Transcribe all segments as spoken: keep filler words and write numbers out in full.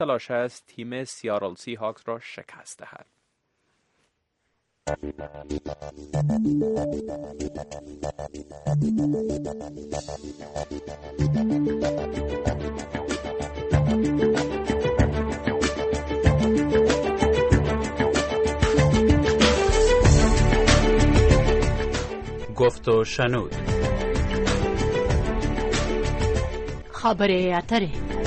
تلاش است تیم سیارل سی هاکس را شکست دهد. گفت و شنود. خبره اتره.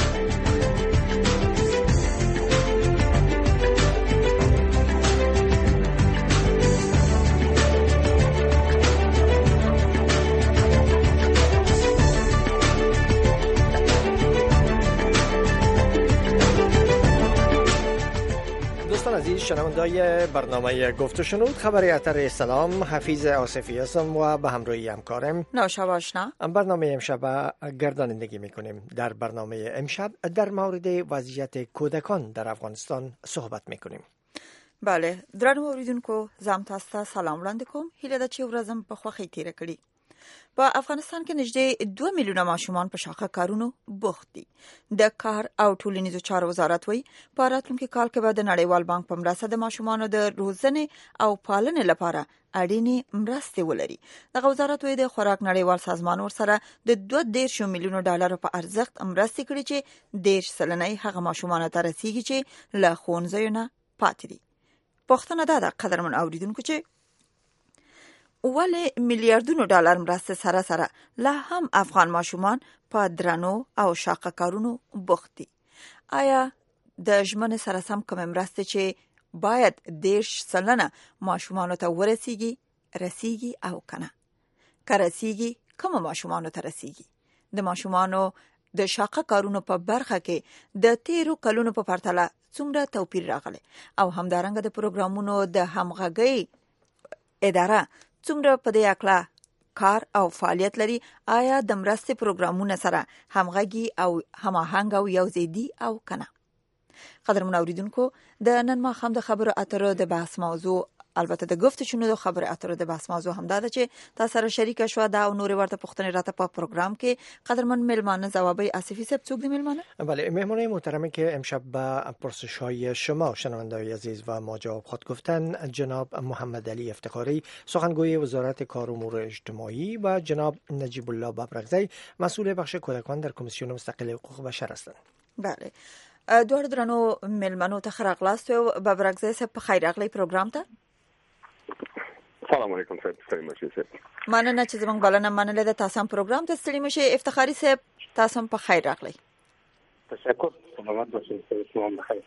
عزیز شنوندای برنامه گفت و شنود، خبری اتر سلام، حفیظ آصفی هستم و به همراهی همکارم نوشا آشنا. برنامه امشب گردانندگی میکنیم. در برنامه امشب در مورد وضعیت کودکان در افغانستان صحبت میکنیم. بله، درنو اوریدونکو زم تاسو سلام وړاندې کوم. هیله ده چې ورځم په خوښۍ تیر کړي. په افغانستان کې نږدې دوه میلیونه ماشومان په شاقه کارونو بوخت دي. د کار او ټولنیزو چارو وزارت وایي په راتلونکي کال کې به د نړیوال بانک په مرسته د ماشومانو د روزنې او پالنې لپاره اړینې مرستې ولري. دغه وزارت وایي د خوراک نړیوال سازمان ورسره د دوه دېرش میلیونو ډالرو په ارزښت مرستې کړي چې دېرش سلنه یې هغه ماشومانو ته رسیږي چې له ښوونځیو نه پاتې دي. پوښتنه دا ده قدرمن اوریدونکو چې ولې میلیارډونو ډالر مرسته سره سره لا هم افغان ماشومان په درنو او شاقه کارونو بوخت دي؟ آیا د ژمنې سره سم کوم مرسته چې باید دېرش سلنه ماشومانو ته ورسیږي رسیږي او کنه؟ که رسیږي کوم ماشومانو ته رسیږي؟ د ماشومانو د شاقه کارونو په برخه کې د تیرو کلونو په پرتله څومره توپیر راغلی او همدارنګه د پروګرامونو د همغږۍ اداره څومره په دې اړه کار او فعالیت لري؟ آیا د مرستې پروګرامونه سره همغږي او هماهنګ او یوځای دي او کنه؟ قدرمن اوریدونکو، د نن ماښام د خبرو اترو د بحث موضوع، البته د گفت شنو د خبرو اترو د بحث موضوع هم دا ده چې تاسو سره شریک شو دا او نور ورته پوښتنې راته په پروګرام کې. قدرمن مهمانان جوابای آصفی صاحب څوک دی مهمانه؟ بله، مهمانای محترمی که امشب به پرسش‌های شما شنوندای عزیز و ما جواب خود گفتن جناب محمد علی افتخاری سخنگوی وزارت کار و امور اجتماعی و جناب نجیب الله ببرگزی مسئول بخش کودکان در کمیسیون مستقل حقوق بشر هستند. بله، دوه درنو مهمانو ته خراغلاست او ببرگزی صاحب په خیر راغلی پروګرام ته. سلام علیکم صاحب، ستړي مشه صاحب. مننه چې زموږ بلنه منلې ده. تاسو هم پروګرام ته ستړي مشه. افتخاری صاحب تاسو هم په خیر راغلی. تشکر. سلامات باشئ. شما هم بخیر.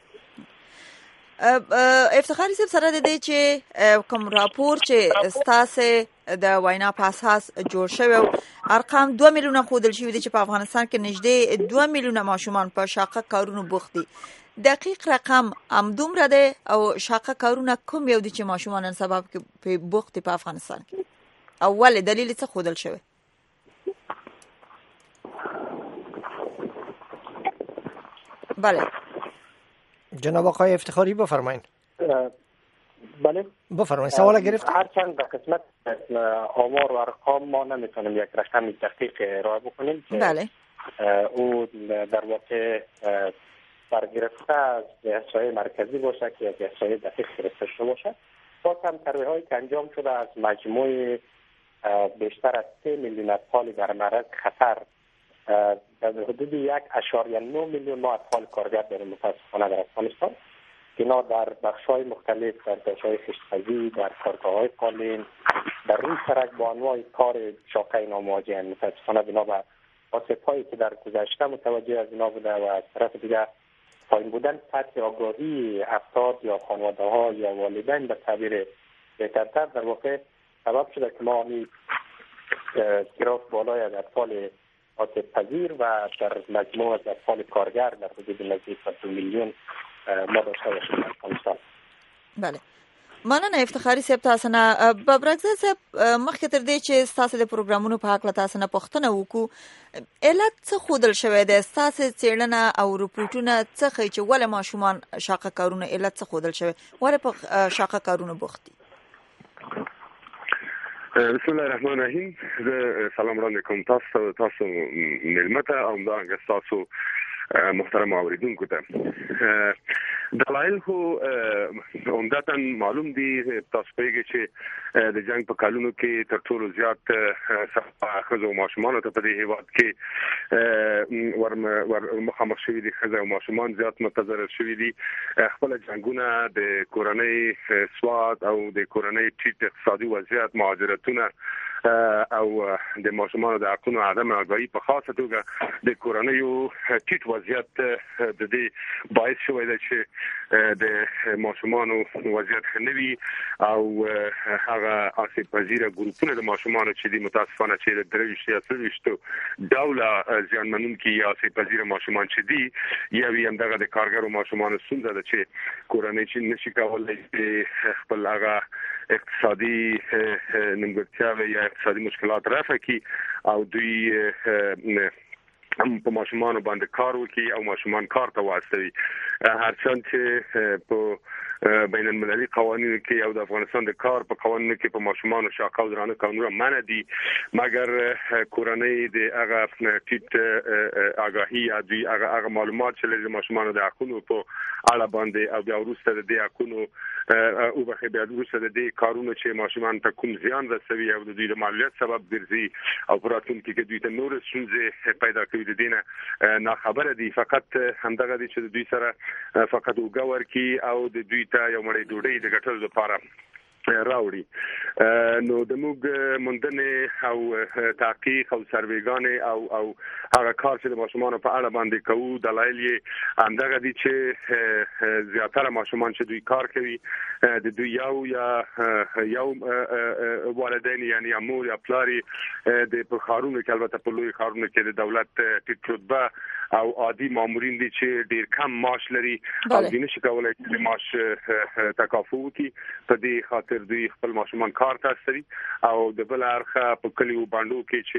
افتخاری صاحب سره د دې چې کوم راپور چې ستاسو د وینا په اساس جوړ شوی ارقام دوه میلیونه خودل شوی دي چې په افغانستان کې نږدې دوه میلیونه ماشومان په شاقه کارونو بوخت دي. دقیق رقم هم دومره ده او شاقه کارونه کوم یو دي چې ماشومان نن سبا په بوخت په افغانستان کې؟ اول دلیل څه خودل شوی؟ بله جناب آقای افتخاری بفرمایید. بله بفرمایید، سوال گرفت. هرچند در قسمت آمار و ارقام ما نمیتونیم یک رقم دقیق ارائه بکنیم که بله او در واقع برگرفته از احصایه مرکزی باشه که یک احصایه دقیق گرفته شده باشه. با کم ترویح هایی که انجام شده از مجموع بیشتر از سه میلیون اطفال در معرض خطر در حدود یک اشاریه نه میلیون ما اطفال کارگر داریم متاسفانه در افغانستان که اینا در بخش‌های مختلف، در بخش‌های کشت‌زاری، در کارگاه‌های قالین، در روی سرک با انواع کار شاقه اینا مواجهن. متاسفانه بنا به آسیب‌هایی که در گذشته متوجه از اینا بوده و از طرف دیگه پایین بودن سطح آگاهی افراد یا خانواده‌ها یا والدین به تعبیر بهترتر در واقع سبب شده که ما این گراف بالای از اطفال آسیب پذیر و در مجموع از اطفال کارگر در حدود نزدیک به دو میلیون ما داشته باشیم در افغانستان. بله، مننه افتخاری صاحب. تاسو نه ببرګزی صاحب مخکې تر دې چې تاسو د پروګرامونو په اړه تاسو نه پوښتنه وکړو، علت څه خودل شوی دی؟ تاسو څېړنه او رپورټونه څه ښیي چې ولې ماشومان شاقه کارونه علت څه خودل شوی، ولې په شاقه کارونه بوخت دي؟ بسم الله الرحمن الرحیم. زه سلام وړاندې کوم تاسو تاسو ملمته او همدارنګه تاسو محترم اوریدونکو ته دلایل خو عمدتاً معلوم دي. تاسو پیږي چې د جنگ په کلونو کې تر ټولو زیات خزو ماشومان ته په دې هیواد کې ورم ور مخامخ شوي دي. خزو ماشومان زیات متضرر شوي دي. خپل جنگونه د کورنۍ سواد او د کورنۍ ټیټ اقتصادي وضعیت، مهاجرتونه او د ماشومان د حقوقو عدم آگاهی په خاصه توګه د کورنۍ ټیټ وضعیت د دې باعث شوی دی چې د ماشومان وضعیت خنوي او هغه آسیب پذیره ګروپونه د ماشومان چې د متاسفانه چې د درویشت یا څلويشت ډوله ځانمنونکي یا آسیب پذیره ماشومان چې دي یا ویم دغه د کارګرو ماشومان ستونزه ده چې کورنۍ چې نشي کولای خپل هغه اقتصادي نیمګړتیاوې یا اقتصادي مشکلات رفع کی او دوی هم په ماشومان باندې کار وکړي او ماشومان کار ته واستوي. هر څنګه چې په بین المللي قوانینو کې او د افغانستان د کار په قوانینو کې په ماشومان او شاقه او درانه قانون منع دي، مګر کورنۍ د هغه ټیټ آگاهی یا دوی هغه هغه معلومات چې د ماشومان د حقوقو په اړه باندې او بیا وروسته د دې حقوقو او به بیا وروسته د دې کارونو چې ماشومان ته کوم زیان رسوي او د دوی د مالیات سبب ګرځي او راتلونکي کې دوی ته نور ستونزې پیدا کوي د دینه نه خبره دي. فقط همدغه دي چې دوی سره فقط وګور کی او د دوی ته یو مړی ډوډۍ د ګټلو لپاره راوړي. نو د موږ موندنې او تحقیق او سرویګان او او هغه کار چې د ماشومان په اړه باندې کوو دلایل یې همدغه دي چې زیاتره ماشومان چې دوی کار کوي د دوی یو یا یو والدین یعنی امور یا پلاری د په خارونو کې البته په لوی خارونو کې د دولت ټیټ رتبه او عادي مامورین دي چې ډیر کم معاش لري او د نشي کولای چې معاش تکافو وکړي. په دې خاطر دوی خپل ماشومان کار ته استوي او د بل اړخه په کلیو باندې کې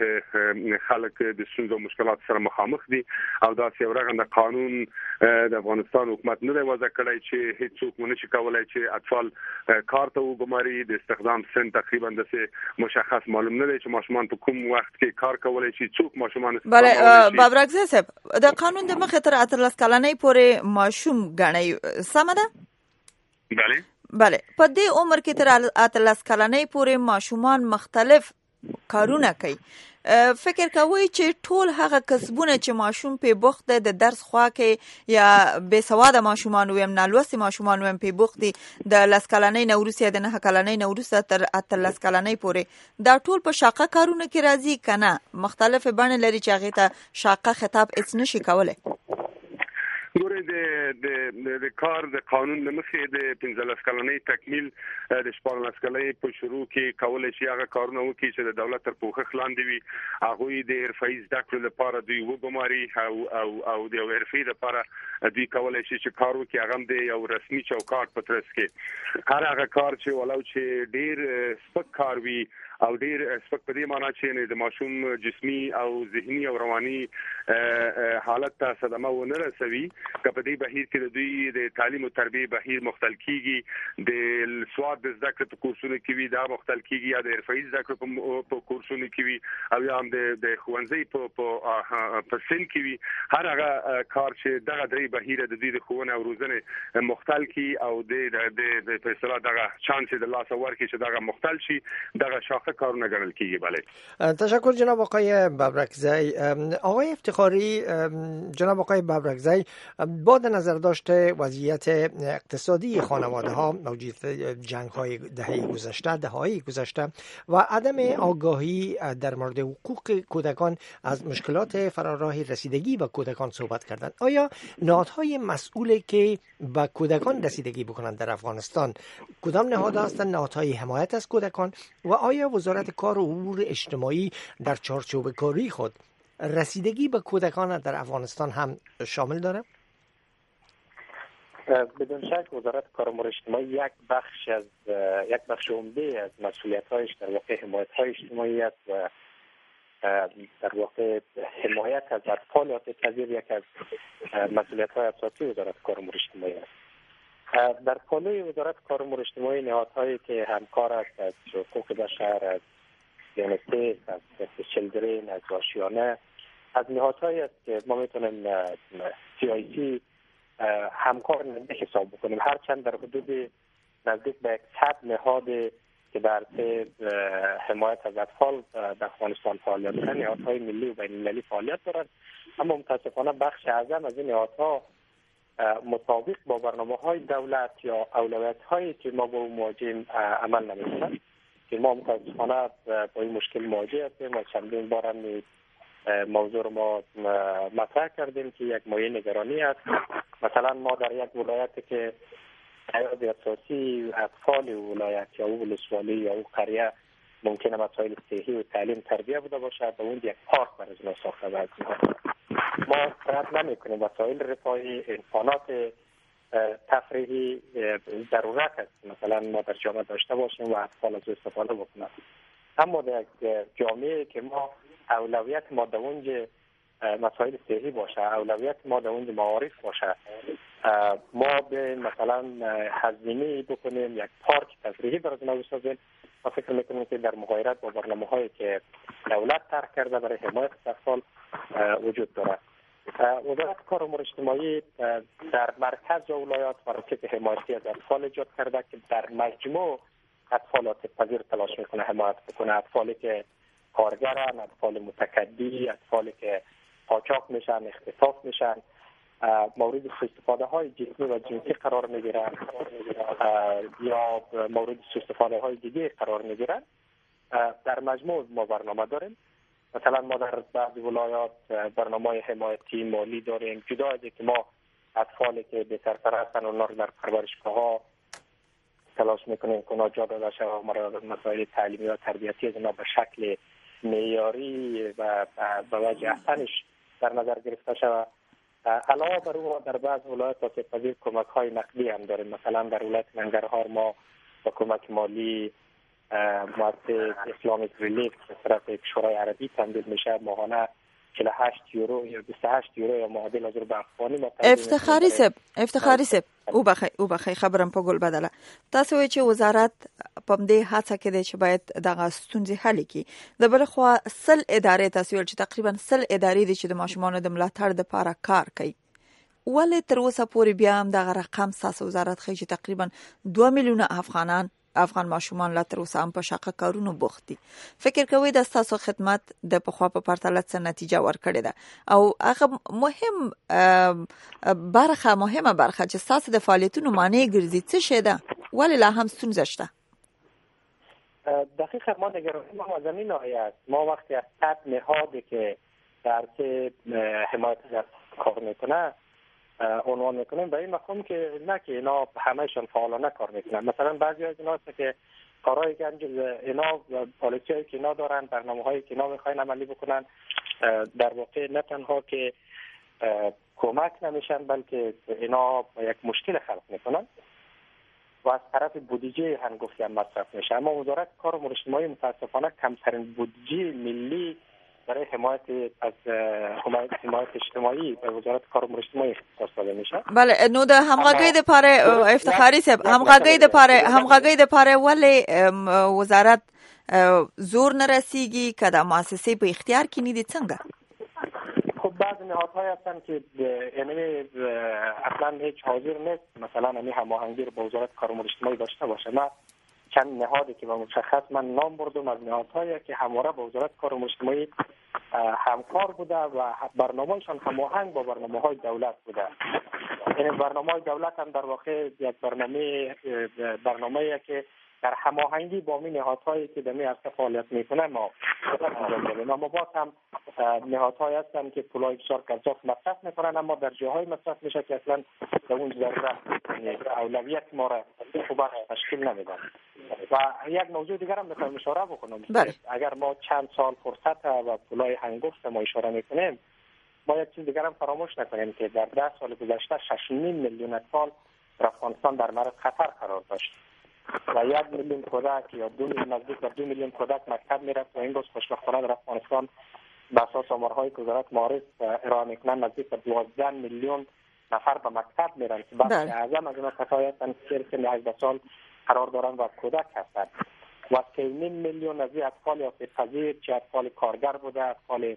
چې خلک د ستونزو مشکلات سره مخامخ دي او دا یو رغنده قانون د افغانستان حکومت نه دی وضع کړی چې هیڅوک مونږ نشي کولای چې اطفال کار ته وګماري. د استخدام سن تقریبا د مشخص معلوم نه دی چې ماشومان په کوم وخت کې کار کولای شي. څوک ماشومان بله بابرکزی صاحب د قانون د مخه تر اتلس کلنۍ پورې ماشوم غنۍ سمه ده؟ بله بله په دې عمر کې تر اتلس کلنۍ پورې ماشومان مختلف کارونه کوي. فکر کوي چې ټول هغه کسبونه چې ماشوم په بوخت د درس خوا کې یا بے سواده ماشومان ویم نالوستي ماشومان ویم په بوخت د لس کلنۍ نوروز یا د نه کلنۍ نوروز تر اتلس کلنۍ پورې دا ټول په شاقه کارونه کې راځي کنه مختلف بڼې لري چې هغه ته شاقه خطاب هیڅ نشي کولای. ګورې د د کار د قانون د مخې د پنځلس کلنۍ تکمیل د شپاړلس کلنۍ په شروع کې کولای شي هغه کارونه وکړي چې د دولت تر پوښښ لاندې وي. هغوی د حرفه‌ایي زده کړو لپاره دوی وګماري او او او د حرفې لپاره دوی کولای شي چې کار وکړي. هغه د یو رسمي چوکاټ په ترڅ کې هر هغه کار چې ولو چې ډیر سپک کار وي او ډیر سپک په دې معنی چې د ماشوم جسمي او ذهني او رواني حالت ته صدمه ونه رسوي. کله دې بهیر کې دوی د تعلیم او تربیه بهیر مختل کیږي، د سواد د زده کړې په کورسونو کې وي دا مختل کیږي یا د حرفه‌ایي زده کړې په کورسونو کې وي او یا هم د د ښوونځي په په سن کې وي. هر هغه کار چې دغه درې بهیر د دوی د ښوونې او روزنې مختل کی او د د په اصطلاح دغه چانس د لاس ورکړي چې دغه مختل شي دغه شاخه کارونه ګڼل کیږي. بله تشکر جناب آقای بابرکزی. آقای افتخاری، جناب آقای بابرکزی با در نظر داشته وضعیت اقتصادی خانواده ها، موجود جنگ های دهه گذشته دههای گذشته و عدم آگاهی در مورد حقوق کودکان از مشکلات فراراه رسیدگی به کودکان صحبت کردند، آیا نهادهای مسئولی که به کودکان رسیدگی بکنند در افغانستان کدام نهادها هستند نهادهای حمایت از کودکان و آیا وزارت کار و امور اجتماعی در چارچوب کاری خود رسیدگی به کودکان در افغانستان هم شامل داره؟ بدون شک وزارت کار و امور اجتماعی یک بخش از یک بخش عمده از مسئولیت‌هایش در واقع حمایت‌های اجتماعی است و در واقع حمایت از اطفال آسیب پذیر یک از مسئولیت‌های اساسی وزارت کار و امور اجتماعی است. در پالوی وزارت کار و امور اجتماعی نهادهایی که همکار است از حقوق بشر، از یونیسف، از چیلدرن، از آشیانه از نهادهایی است که ما میتونیم سیاسی همکار نزدیک حساب بکنیم، هرچند در حدود نزدیک به صد نهاد که در حمایت از اطفال در افغانستان فعالیت دارند، نهادهای ملی و بین المللی فعالیت دارند، اما متاسفانه بخش اعظم از این نهادها مطابق با برنامه‌های دولت یا اولویت‌هایی که ما با مواجهیم عمل نمی‌کنند، که ما متاسفانه با این مشکل مواجه هستیم و چندین بار هم موضوع رو ما مطرح کردیم که یک مایه نگرانی است. مثلا ما در یک ولایتی که حیات اساسی اطفال ولایت یا او ولسوالی یا او قریه ممکنه مسائل صحی و تعلیم تربیه بوده باشد و اون یک پارک برای اینا ساخته باید. ما رد نمی کنیم وسایل رفاهی، امکانات تفریحی ضرورت است مثلا ما در جامعه داشته باشیم و اطفال از استفاده بکنند، اما در جامعه که ما اولویت ما در اونج مسائل صحی باشه، اولویت ما در اونج معارف باشه، ما به مثلا هزینه بکنیم یک پارک تفریحی برای اینا بسازیم، ما فکر میکنیم که در مغایرت با برنامه‌هایی که دولت طرح کرده برای حمایت از اطفال وجود دارد. وزارت کار و امور اجتماعی در مرکز ولایات مراکز حمایتی از اطفال ایجاد کرده که در مجموع اطفال آسیب پذیر تلاش میکنه حمایت بکنه، اطفالی که کارگرن، اطفال متکدی، اطفالی که قاچاق میشن، اختطاف میشن، مورد سوء استفاده های جسمی و جنسی قرار میگیرن یا مورد سوء استفاده های دیگه قرار میگیرن. در مجموع ما برنامه داریم. مثلا ما در بعض ولایات برنامه حمایتی مالی داریم، جدا از اینکه ما اطفالی که به سرپرستن اونها رو در پرورشگاه ها تلاش میکنیم که اونها جا داده شود، مسائل تعلیمی و تربیتی از اونها به شکل معیاری و به وجه احسنش در نظر گرفته شود. علاوه بر اون در بعض ولایات آسیب پذیر کمک های نقدی هم داریم. مثلا در ولایت ننگرهار ما با کمک مالی مؤسسه اسلامیک ریلیف که طرف شورای عربی تمویل میشه ماهانه چهل و هشت یورو یا بیست و هشت یورو یا معادل از روبه افغانی ما افتخاری سب افتخاری سب او بخی او بخی خبرم په ګل بدله. تاسو وایئ چې وزارت په دې هڅه کې دی چې باید دغه ستونزې حل کړي. د بل خوا سل ادارې تاسو ویل چې تقریبا سل ادارې دي چې د ماشومانو د ملاتړ لپاره کار کوي. ولې تر اوسه پورې بیا هم دغه رقم تاسو وزارت ښیي چې تقریبا دوه میلیونه افغانان افغان ماشومان لا تر اوسه هم په شاقه کارونو بوخت دي. فکر کوئ د تاسو خدمت د پخوا په پرتله څه نتیجه ورکړې ده او هغه مهم برخه مهمه برخه چې تاسو د فعالیتونو معنی ګرځي څه شي ده؟ ولې لا هم ستونزه شته؟ دقیقاً ما نگرانی ما از این ناحیه است. ما وقتی از صد نهادی که در حمایت از کار میکنه عنوان میکنیم به این مفهوم که نه که اینا همهشون فعالانه کار میکنن. مثلا بعضی از اینا هست که کارهایی که اینا پالیسی هایی که اینا دارن، برنامه هایی که اینا میخواین عملی بکنن، در واقع نه تنها که کمک نمیشن بلکه اینا یک مشکل خلق میکنن و از طرف بودجه هنگفتی هم مصرف میشه. اما وزارت کار و امور اجتماعی متاسفانه کمترین بودجه ملی برای حمایت از حمایت اجتماعی به وزارت کار و امور اجتماعی اختصاص داده میشه. بله نو د همغږۍ د پاره افتخاری صاحب همغږۍ د پاره همغږۍ د پاره ولې وزارت زور نه رسیږي که د مؤسسې په اختیار کې نه دي څنګه؟ خب بعض نهادهای هستن که یعنی اصلا هیچ حاضر نیست مثلا همین هماهنگی رو با وزارت کار و امور اجتماعی داشته باشه. ما چند نهادی که با مشخص من نام بردم از نهادهایی که همواره با وزارت کار و امور اجتماعی همکار بوده و برنامه‌شان هماهنگ با برنامه‌های دولت بوده. یعنی برنامه‌های دولت هم در واقع یک برنامه برنامه‌ای که در هماهنگی با می نهادهایی که در می عرصه فعالیت میکنه ما انجام دادیم. اما باز هم نهادهایی هستن که پولای بسیار گزاف مصرف میکنن، اما در جاهای مصرف میشه که اصلا در اون ضرورت اولویت ما را خوب تشکیل نمیدن. و یک موضوع دیگر هم میخوایم اشاره بکنم. اگر ما چند سال فرصت و پولای هنگفت ما اشاره میکنیم، ما یک چیز دیگر هم فراموش نکنیم که در ده سال گذشته شش و نیم میلیون اطفال در افغانستان در معرض خطر قرار داشت و یک میلیون کودک یا دو میلیون نزدیک به دو میلیون کودک مکتب میرفت و این روز خوشبختانه در افغانستان به اساس آمارهای که وزارت معارف ارائه میکنن نزدیک به دوازده میلیون نفر به مکتب میرن که بخش اعظم از اونها کسایی هستند که سن هجده سال قرار دارن و کودک هستند و سه و نیم میلیون از این اطفال آسیب پذیر چه اطفال کارگر بوده، اطفال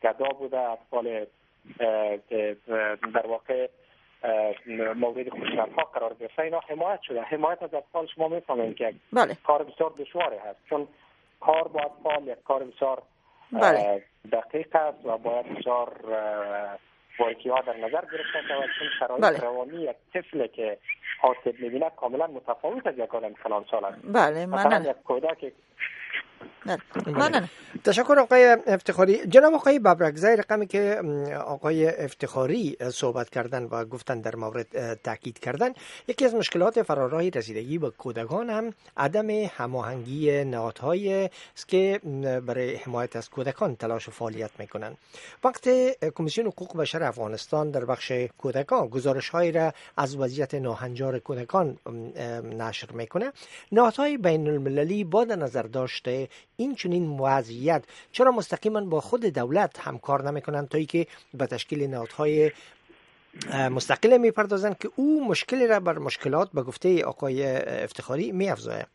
گدا بوده، اطفال که در واقع مورد خوشرفاه قرار گرفته، اینا حمایت شده. حمایت از اطفال شما میفهمید که بله. کار بسیار دشواری هست، چون کار با اطفال یک کار بسیار بله. دقیق است و باید بسیار باریکی ها در نظر گرفته شود، چون شرایط بله. روانی یک طفل که آسیب می‌بیند کاملا متفاوت از یک آدم فلان سال است. بله مثلا یک کودک ممنون. تشکر آقای افتخاری. جناب آقای ببرکزی، رقمی که آقای افتخاری صحبت کردن و گفتن در مورد تاکید کردن، یکی از مشکلات فرارای رسیدگی به کودکان هم عدم هماهنگی نهادهایی است که برای حمایت از کودکان تلاش و فعالیت میکنند. وقتی کمیسیون حقوق بشر افغانستان در بخش کودکان گزارش‌هایی را از وضعیت ناهنجار کودکان نشر میکنه، نهادهای بین المللی با در نظر داشته این چنین وضعیت چرا مستقیما با خود دولت همکار نمیکنند تا اینکه به تشکیل نهادهای مستقل میپردازند که او مشکلی را بر مشکلات به گفته آقای افتخاری میافزاید؟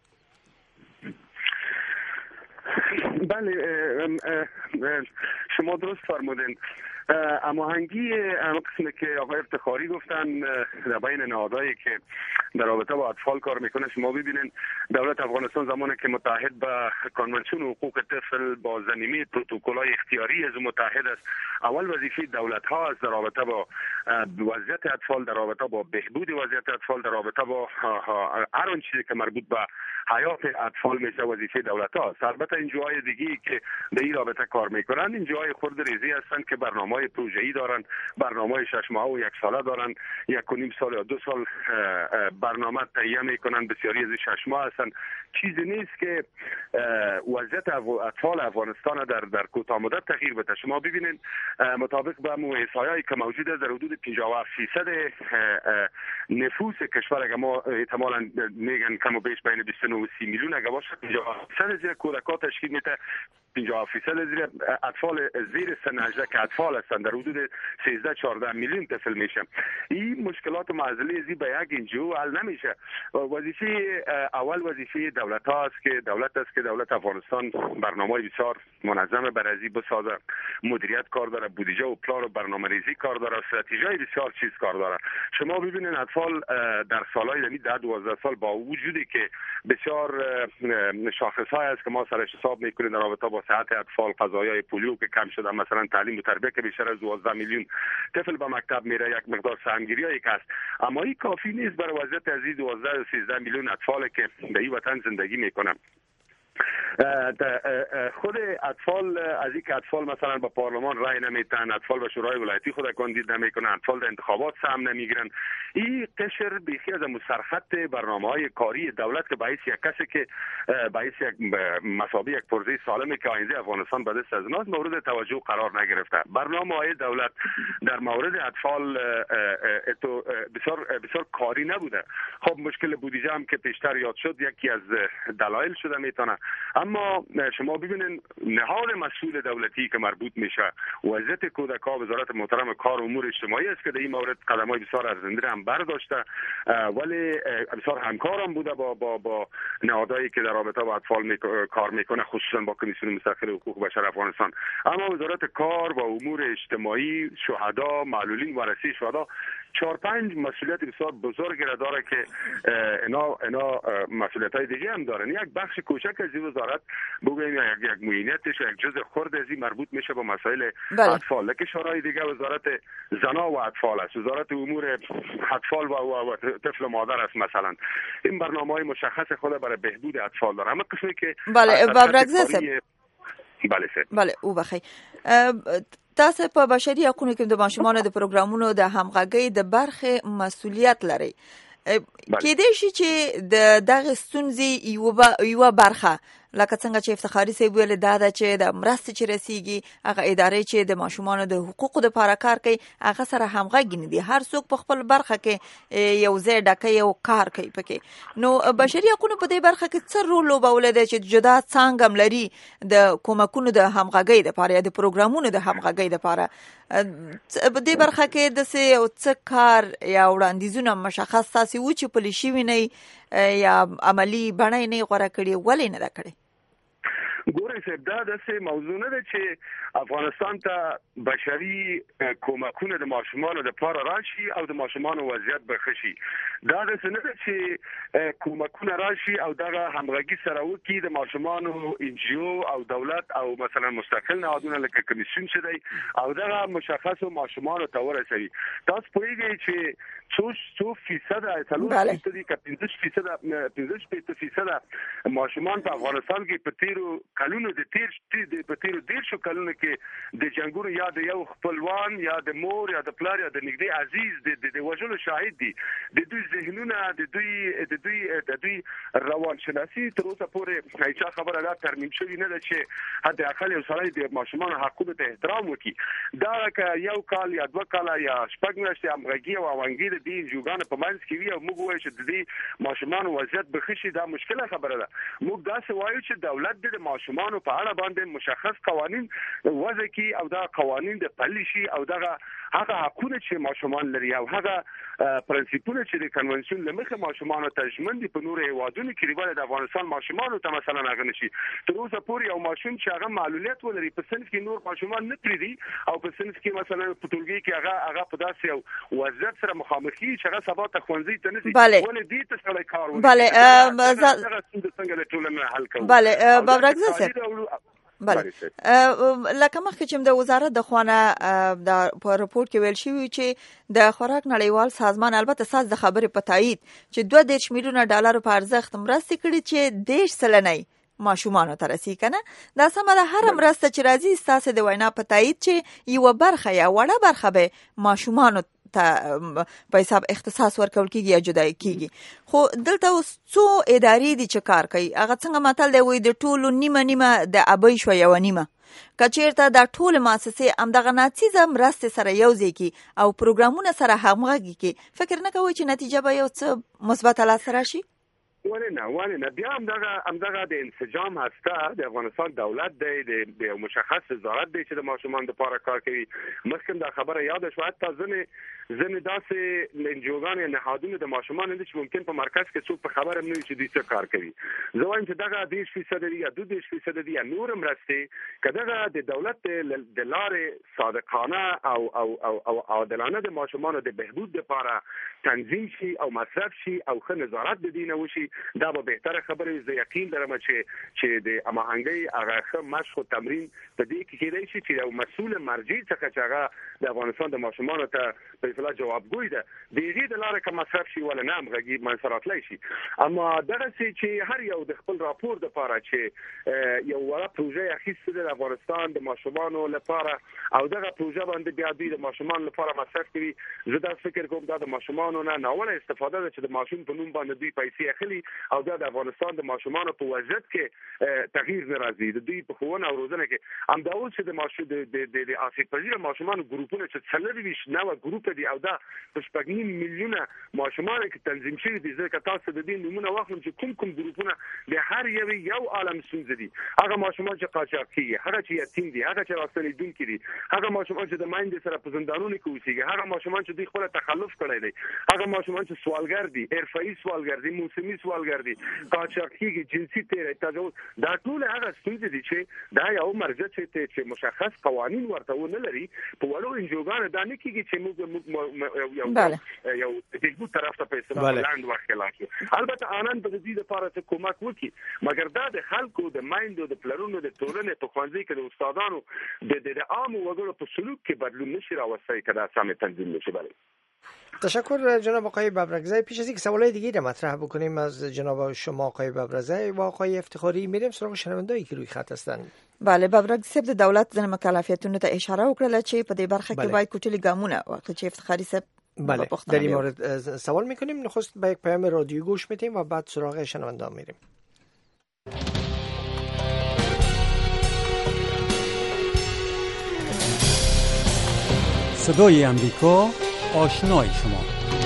بله، شما درست فرمودین. هماهنگی اما قسمی که آقای افتخاری گفتن در بین نهادهایی که در رابطه با اطفال کار میکنه، شما ببینید دولت افغانستان زمانی که متحد به کنونسیون حقوق طفل با ضمیمه پروتکل‌های اختیاری از متحد است، اول وظیفه دولت ها است در رابطه با وضعیت اطفال، در رابطه با بهبود وضعیت اطفال، در رابطه با هر آن چیزی که مربوط به حیات اطفال میشه وظیفه دولت ها است. البته این جاهای دیگه که در این رابطه کار میکنن، این جاهای خرد ریزی هستند که برنامه‌های پروژه‌ای دارن، برنامه‌های شش ماهه و یک ساله دارن، یک و نیم سال یا دو سال برنامه تهیه میکنن، بسیاری از شش ماه هستن. چیزی نیست که وضعیت اطفال افغانستان در در کوتاه مدت تغییر بده. شما ببینید مطابق با احصایه‌ای که موجود است، در حدود پنجاه و هفت درصد نفوس کشور، اگر ما احتمالاً میگن کم و بیش بین بیست و نه و سی میلیون اگر باشه، پنجاه و هفت درصد زیر کودکان تشکیل میده، پنجاه و هفت درصد زیر اطفال زیر سن هجده که اطفال هستند، در حدود سیزده چهارده میلیون طفل میشه. این مشکلات معضلی زی به یک انجیو حل نمیشه. وظیفه اول وظیفه دولت ها است که دولت است که دولت افغانستان برنامه بسیار منظم برازی بسازه، مدیریت کار داره، بودجه و پلان و برنامه‌ریزی کار داره، استراتژی بسیار چیز کار داره. شما ببینید اطفال در سالهای یعنی ده دوازده سال با وجودی که بسیار شاخص‌های است که ما سرش حساب میکنیم در رابطه با صحت اطفال، قضایای پولیو که کم شده، مثلا تعلیم و تربیت که بیشتر از دوازده میلیون طفل به مکتب میره، یک مقدار سهمگیریایی که هست، اما این کافی نیست برای وضعیت از دوازده سیزده میلیون اطفال که در این وطن زندگی میکنن. خود اطفال، از اینکه اطفال مثلا به پارلمان رای نمیتن، اطفال به شورای ولایتی خود کاندید نمیکنن، اطفال در انتخابات سهم نمیگیرن، این قشر بیخی از مسرخط برنامه‌های کاری دولت که باعث یک کسی که باعث یک مسابقه یک پروژه سالمه که آینده افغانستان به دست از ناز مورد توجه قرار نگرفته. برنامه‌های دولت در مورد اطفال بسیار بسیار کاری نبوده. خب مشکل بودجه هم که پیشتر یاد شد یکی از دلایل شده میتونه. اما شما ببینید نهاد مسئول دولتی که مربوط میشه وضعیت کودکان، وزارت محترم کار و امور اجتماعی است که در این مورد قدم‌های بسیار ارزنده هم برداشته، ولی بسیار همکار هم بوده با با با نهادهایی که در رابطه با اطفال می... کار میکنه، خصوصا با کمیسیون مستقل حقوق بشر افغانستان. اما وزارت کار و امور اجتماعی، شهدا، معلولین و رسی شهدا چهار پنج مسئولیت بسیار بزرگی را داره که اینا اینا مسئولیت‌های دیگه هم دارن. یک بخش کوچک از این وزارت بگویم یک یک معینتش یک جزء خرد از این مربوط میشه به مسائل بله. اطفال، لکه شورای دیگه وزارت زنا و اطفال است، وزارت امور اطفال و, و, و طفل و مادر است. مثلا این برنامه‌های مشخص خود برای بهبود اطفال داره. اما قسمی که بله بابرکزی بله سر. بله او بخی تاسو په بشري حقوقو کې د ماشومانو د پروګرامونو د همغږۍ د برخې مسؤلیت لري. کېدای شي چې د دغه ستونزې یو یو برخه لکه څنګه چې افتخاری صاحب ویل دا ده چې د مرستې چې رسیږي هغه ادارې چې د ماشومانو د حقوقو لپاره کار کوي هغه سره همغږي نه دي، هر څوک په خپل برخه کې یو ځای ډکه یو کار کوي پکې. نو بشري حقوقو په دې برخه کې څه رول لوبولی دی چې جدا څانګه هم لري د کومکونو د همغږۍ لپاره یا د پروګرامونو د همغږۍ لپاره؟ په دې برخه کې داسې یو څه کار یا وړاندیزونه مشخص تاسې و چې پلي شوي نه یا عملي بڼه یې نه غوره کړې، ولې نه ده کړې؟ ګورئ صاحب دا داسې موضوع نه ده چې افغانستان ته بشري کومکونه د ماشومانو لپاره راشي او د ماشومانو وضعیت به ښه شي. دا داسې نه ده چې کومکونه راشي او دغه همغږي سره وکړي د ماشومانو ان جی او او دولت او مثلا مستقل نهادونه لکه کمیسیون چې دی او دغه مشخصو ماشومانو ته ورسوي. تاسو پوهیږئ چې څو څو فیصد څلور فیصد که پنځه فیصد پنځه شپېته فیصد ماشومان په افغانستان کې په تیرو کلونو د تیر په تیرو دیرشو کلونو کې د جنګونو یا د یو خپلوان یا د مور یا د پلار یا د نږدې عزیز د وژلو شاهد دي. د دوی ذهنونه د دوی د دوی د دوی روانشناسي تر اوسه پورې هیڅ خبره لا ترمیم شوې نه ده چې حد اقل یو سړی د ماشومان حقوقو ته احترام وکړي. دا که یو کال یا دوه کال یا شپږ میاشتې همغږي او اوانګي د دې جوګانو په منځ کې وي او موږ وایو چې د دې ماشومان وضعیت به ښه شي، دا مشکله خبره ده. موږ داسې وایو چې دولت د ماشومان په اړه باندې مشخص قوانين وضع کړي او دا قوانين د پلي شي او دغه هغه حقونه چې ماشومان لري او هغه پرنسپونه چې د کنونسیون لمخه ماشومان ته ژمن دي په نور هیوادونو کې لري د افغانستان ماشومان ته مثلا هغه نشي. تر اوسه پورې یو ماشوم چې هغه معلولیت ولري په صنف کې نور ماشومان نه پریدي او په صنف کې مثلا په ټولګي کې هغه هغه په داسې یو وضعیت سره مخامخ شي چې هغه سبا ته ښوونځي ته نه ځي ولې دې ته سره کار وکړي. بله څنګه د ټولنې حل کوي. بله بابرګزه صاحب بله لکه مخکې چې د وزارت د خوانه د په رپورت کې ویل شوی چې د خوراک نړیوال سازمان البته ساز د خبرې په تایید چې دوه دېرش میلیونه ډالر په ارزښت مرستې کړي چې دېرش سلنۍ ماشومانو ته رسي کنه. دا سمه ده هر مرسته چې راځي ستاسو د وینا په تایید چې یو برخه یا وړه برخه به ماشومانو ته په حساب اختصاص ورکول کیږي یا جدای کیږي. خو دلته اوس څو ادارې دي چې کار کوي هغه څنګه متل دی وي د ټولو نیمه نیمه د ابۍ شو یو نیمه کچیرته دا ټول مؤسسې همدغه ناڅیزه مرستې سره یوځای کی او پروګرامونه سره همغږي کی فکر نه کوي چې نتیجه به یو څه مثبت لاسته راشي؟ ولې نه ولې نه بیا همدغه همدغه د انسجام هسته د افغانستان دولت دی د مشخص وزارت دی چې د ماشومان لپاره کار کوي. مخکې دا خبره یاد شو حتی ځنې ځنې داسې انجوګان یا نهادونه د ماشومان دي چې ممکن په مرکز کې څوک په خبره نه وي چې دوی څه کار کوي. زه وایم چې دغه دېرش فیصد دی یا دوه دېرش فیصد دی یا نور مرستې که دغه د دولت د لارې صادقانه او او او او عادلانه د ماشومانو د بهبود لپاره تنظیم شي او مصرف شي او ښه نظارت د دې نه وشي دا به بهتره خبره وي. زه یقین لرم چې چې د هماهنګۍ هغه ښه مشق او تمرین په دې کې کېدای شي چې یو مسؤل مرجع څخه چې هغه د افغانستان د ماشومانو ته په اصطلاح جوابګوی ده د هغې د لارې که مصرف شي ولا نه همغږي منځته راتلی شي. اما دغسې چې هر یو د خپل راپور دپاره چې یو وړه پروژه یې اخیستې ده د افغانستان د ماشومانو لپاره او دغه پروژه باندې بیا دوی د ماشومانو لپاره مصرف کوي. زه دا فکر کوم دا د ماشومانو نه ناوړه استفاده ده چې د ماشوم په نوم باندې دوی پیسې اخلي او دا د افغانستان د ماشومانو په وضعیت کې تغییر نه راځي. د دوی په ښوونه او روزنه کې همدا اوس چې د ماشوم د د آسیب پذیره ماشومانو ګروپونه چې څلرویشت نوه ګروپه دي او دا په شپږ نیم میلیونه ماشومان کې تنظیم شوي دي. ځکه تاسو د دې نومونه واخلم چې کوم کوم ګروپونه د هر یو یو عالم ستونزې دي. هغه ماشومان چې قاچاق کیږي، هغه چې یتیم دي، هغه چې راستنیدونکي دي، هغه ماشومان چې د میندې سره په زندانونو کې اوسېږي، هغه ماشومان چې دوی خپله تخلف کړی دی، هغه ماشومان چې سوالګر دي، حرفه‌ایي سوالګر دي، موسمي سوالګر دي، قاچاق کیږي، جنسي تیری، تجاوز، دا ټول هغه ستونزې دي چې دا یو مرجع چې چې مشخص قوانین ورته ونه لري. په وړو انجوګانو دا نه کیږي چې موږ یو یو دغه طرف ته په اصطلاح لاند ورکړل شي. البته انن په دې لپاره چې کومک وکړي مګر دا د خلکو د مایندو د پلرونو د ټولنې په خوانځي کې د استادانو د د عام وګړو په سلوک کې بدلون نشي راوستای کدا سم تنظیم نشي. بله تشکر جناب آقای ببرگزی. پیش از اینکه سوالای دیگه رو مطرح بکنیم از جناب شما آقای ببرگزی و آقای افتخاری میریم سراغ شنوندهایی که روی خط هستن. بله ببرگزی صاحب د دولت ځنې مکلفیتونو ته اشاره وکړه چې په دې برخه کې باید کوچلي ګامونه واخلي چې افتخاری صاحب بله در این مورد سوال میکنیم. نخست به یک پیام رادیو گوش میدیم و بعد سراغ شنونده میریم. صدای امریکا آشنای شما.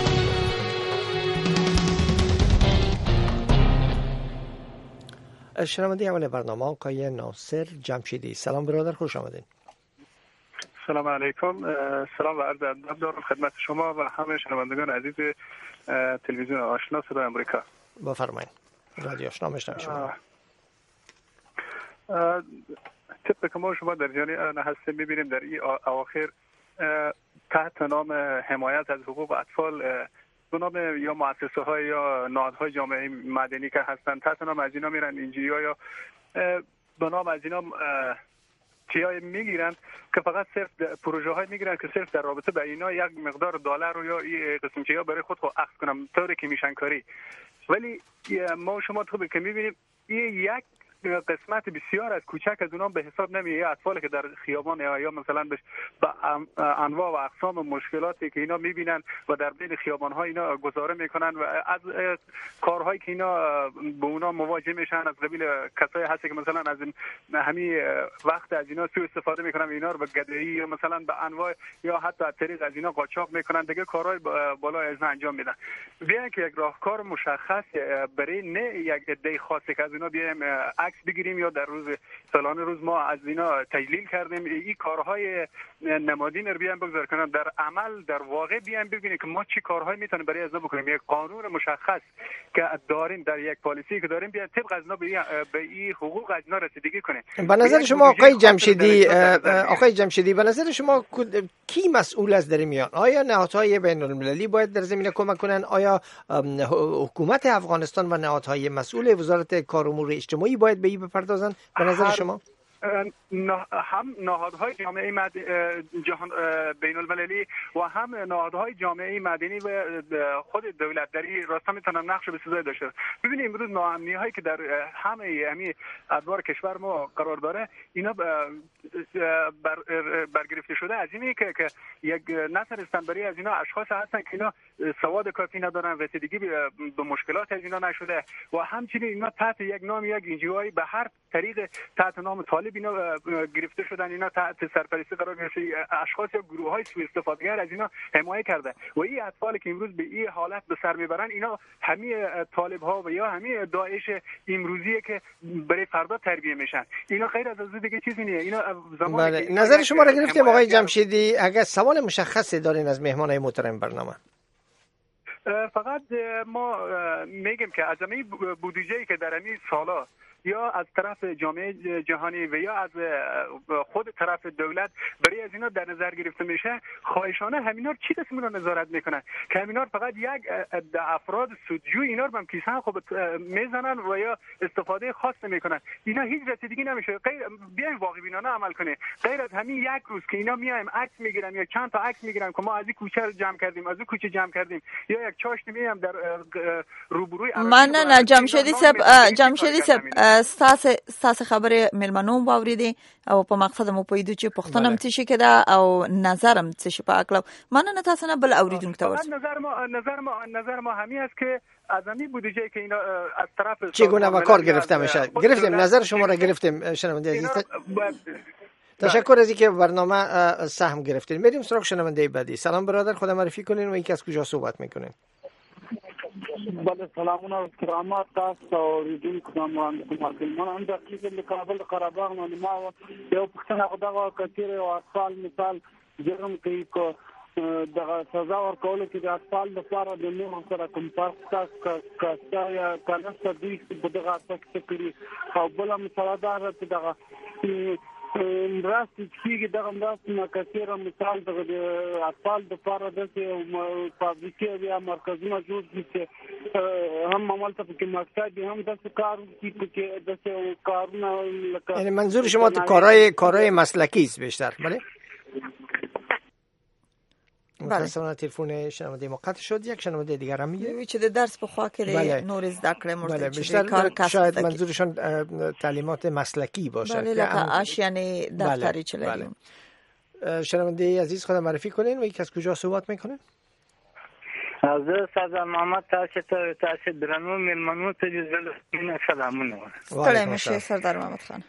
شنونده اول برنامه آقای ناصر جمشیدی. سلام برادر، خوش آمدید. سلام علیکم. سلام و عرض ادب دارم خدمت شما و همه شنوندگان عزیز تلویزیون آشنا صدای امریکا. بفرمایید. رادیو آشنا میشنویم شما. طبق که ما شما در جریان هستیم می‌بینیم در این اواخر تحت نام حمایت از حقوق اطفال به نام یا مؤسسه های یا نهادهای جامعه مدنی که هستند تحت نام از اینا میرن اینجیا یا به نام از اینا چیای میگیرن که فقط صرف پروژه های میگیرن که صرف در رابطه با اینا یک مقدار دلار رو یا این قسم چیا برای خود خود اخذ کنم طوری که میشن کاری. ولی ما شما تو که میبینیم این یک قسمت بسیار از کوچک از اونها به حساب نمیاد. اطفالی که در خیابان یا یا مثلا به انواع و اقسام مشکلاتی که اینا میبینن و در بین خیابان ها اینا گزاره میکنن و از کارهایی که اینا به اونا مواجه میشن از قبیل کسایی هست که مثلا از همین وقت از اینا سوء استفاده میکنن، اینا رو به گدایی یا مثلا به انواع یا حتی از طریق از اینا قاچاق میکنن، دیگه کارهای بالای از انجام میدن. بیاین که یک راهکار مشخص برای نه یک عده خاصی که از اینا بیایم بگیریم یا در روز سالانه روز ما از اینا تجلیل کردیم این کارهای نمادین رو بیان بگذار کنن در عمل در واقع بیان ببینیم که ما چی کارهایی میتونیم برای از بکنیم. یک قانون مشخص که داریم در یک پالیسی که داریم بیان طبق از اینا به این حقوق از اینا رسیدگی کنیم. به نظر شما آقای جمشیدی آقای جمشیدی به نظر شما کی مسئول از در میان؟ آیا نهادهای بین المللی باید در زمینه کمک کنن؟ آیا حکومت افغانستان و نهادهای مسئول وزارت کار و امور اجتماعی باید به این بپردازن به نظر شما؟ هم نهادهای جامعه مد... جهان بین المللی و هم نهادهای جامعه مدنی و خود دولت در این راستا میتونن نقش بسزای داشته. ببینید امروز ناامنی هایی که در همه همین ادوار کشور ما قرار داره اینا بر... برگرفته شده از اینه که, که یک نتونستن برای از اینا اشخاص هستن که اینا سواد کافی ندارن، رسیدگی به مشکلات از اینا نشده و همچنین اینا تحت یک نام یک انجیوی به هر طریق تحت نام طالب اینا گرفته شدن، اینا تحت سرپرستی قرار گرفته اشخاص یا گروه های سوء استفادهگر از اینا حمایت کرده و این اطفالی که امروز به این حالت به سر میبرن اینا همین طالب ها و یا همین داعش امروزیه که برای فردا تربیه میشن. اینا غیر از از دیگه چیزی نیست. اینا زمانی بله. نظر شما را گرفتیم آقای جمشیدی. اگر سوال مشخصی دارین از مهمانای محترم برنامه. فقط ما میگیم که از همین بودجه‌ای که در همین سالا یا از طرف جامعه جهانی و یا از خود طرف دولت برای از اینا در نظر گرفته میشه، خواهشانه همینا چی قسمی رو نظارت میکنن که همینا فقط یک افراد سودجو اینا رو هم کیسه خب میزنن و یا استفاده خاص نمیکنن. اینا هیچ رسیدگی نمیشه. غیر بیاین واقع بینانه عمل کنه. غیر از همین یک روز که اینا میایم عکس میگیرن یا چند تا عکس میگیرن که ما از این کوچه رو جمع کردیم، از این کوچه جمع کردیم یا یک چاشت میام در روبروی من نه جمشیدی سب جمشیدی سب ستاسو ستاسو خبره ملمنوم باوریدي او په مقصد مو پویدو چې پښتنم تشي کده او نظرم تشي په اکلو من نه تاسو نه بل اوریدونکو ته ورس نظر ما نظر ما نظر ما همین است که از همین بودجه که اینا از طرف چگونه و کار گرفته میشه. گرفتیم نظر شما را گرفتیم شنونده عزیز. تشکر از اینکه برنامه سهم گرفتین. میریم سراغ شنونده بعدی. سلام برادر، خودم معرفی کنین و اینکه از کجا صحبت میکنین. بله سلامونه و کرامات تاسو اوریدونکو ته مهندس من هم د کیسه کابل قرهباغ نه ما یو پښتنه خدای کثیر او اطفال مثال جرم کوي کو د سزا ورکول کې د اطفال لپاره د نور سره کوم فرق تاسو یا کنه دوی په دغه تاسو کړی او بل مثال دا چې دغه راستي چې دغه راستي کثیر مثال د اطفال لپاره د فابریکې یا مرکزونه جوړ دي هم عملته کې مقصد هم د کار کې د کارونه یعنی منظور شما کارهای کارهای مسلکی است بیشتر. بله متأسفانه تلفن شنونده ما قطع شد. یک شنونده دیگر هم میگه چې د درس په خوا کې نور زده کړې مرته بیشتر کار کسب شاید منظورشون تعلیمات مسلکی باشه. بله لکه آشیانه دفتری چلی. شنونده عزیز خودم معرفی کنین و یک از کجا صحبت میکنین؟ از سردار محمد تاسو ته تاسو درنو ملمنو ته زل سلامونه. ستړی مشه سردار محمد خان.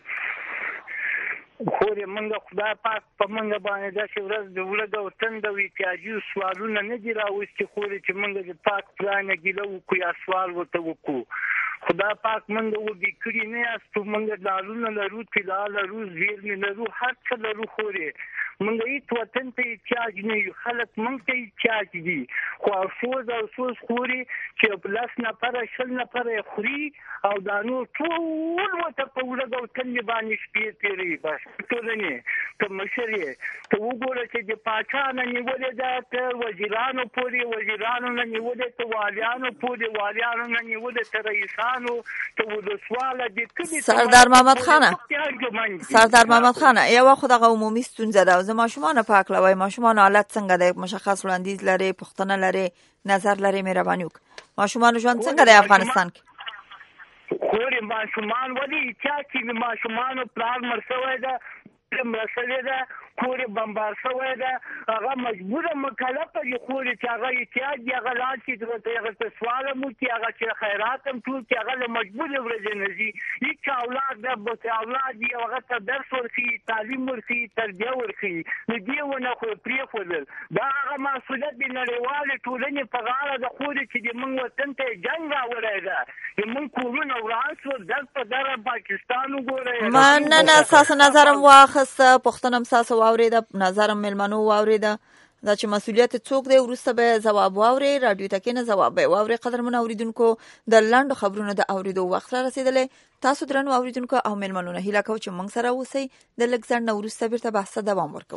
خو دې موږ خدای پاک په موږ باندې د شورز د ولګ او تند وی چې سوالونه نه دی راوستي، خو دې چې موږ د پاک پلان ګیلو کو یا سوال وته وکړو خدا پاک موږ وږي کړي نه یاستو، موږ دارونه لرو، طلا لرو، زیرمې لرو، هر څه لرو، خورې موږ هیڅ وطن ته احتیاج نه یو، خلک موږ ته احتیاج دي. خو افسوس افسوس خورې چې لس نفره شل نفره خوري او دا نور ټول ورته په ورځ او تندې باندې شپې تېروي. بس ټولنې ته مشر یې ته وګوره چې د پاچا نه نیولې ده تر وزیرانو پورې، وزیرانو نه نیولې ته والیانو پورې، والیانو نه نیولې ته رئیسانو ته ولسواله دي. سردار محمد خانه سردار محمد خانه یو خو دغه عمومي ستونزه ده. زه ماشومان په اکله وای ماشومان حالت څنګه دی؟ مشخص وړاندیز لري، پوښتنه لري، نظر لري؟ مهرباني وکړئ. ماشومان ژوند څنګه دی افغانستان کې؟ خورې ماشومان ولې احتیاج چې ماشومانو پلار مړ شوی ده، مرسلې ده، کورې بمبار شوی ده، هغه مجبوره مکلفه دي خورې چې هغه احتیاج دي، هغه لاړ شي هغه ته سوال هم وکړي، هغه چې خیرات هم ټول کړي، هغه له مجبورې ورځې نه ځي. هېڅ اولاد ده بس اولاد دي، هغه ته درس ورښي، تعلیم ورښي، تربیه ورښي، نو دې ونه خو پرېښودل. دا هغه مسؤلیت د نړیوالې ټولنې په غاړه ده خورې چې د موږ وطن ته جنګ راوړی ده، د موږ کورونه وران شول، در په دره پاکستان وګورئ. مننه، ستاسو نظر هم واخیسته، پوښتنه هم ستاسو واورېده، نظر هم مېلمنو واورېده. دا چې مسؤلیت څوک دی وروسته به ځواب واورئ، راډیو تکې نه ځواب به واورئ. قدرمنو اورېدونکو د لنډو خبرونو د اورېدو وخت را رسېدلی. تاسو درنو اورېدونکو او مېلمنو نه هیله کوو چې موږ سره اوسئ. د لږ ځنډ نه وروسته بېرته بحث ته دوام ورکوو.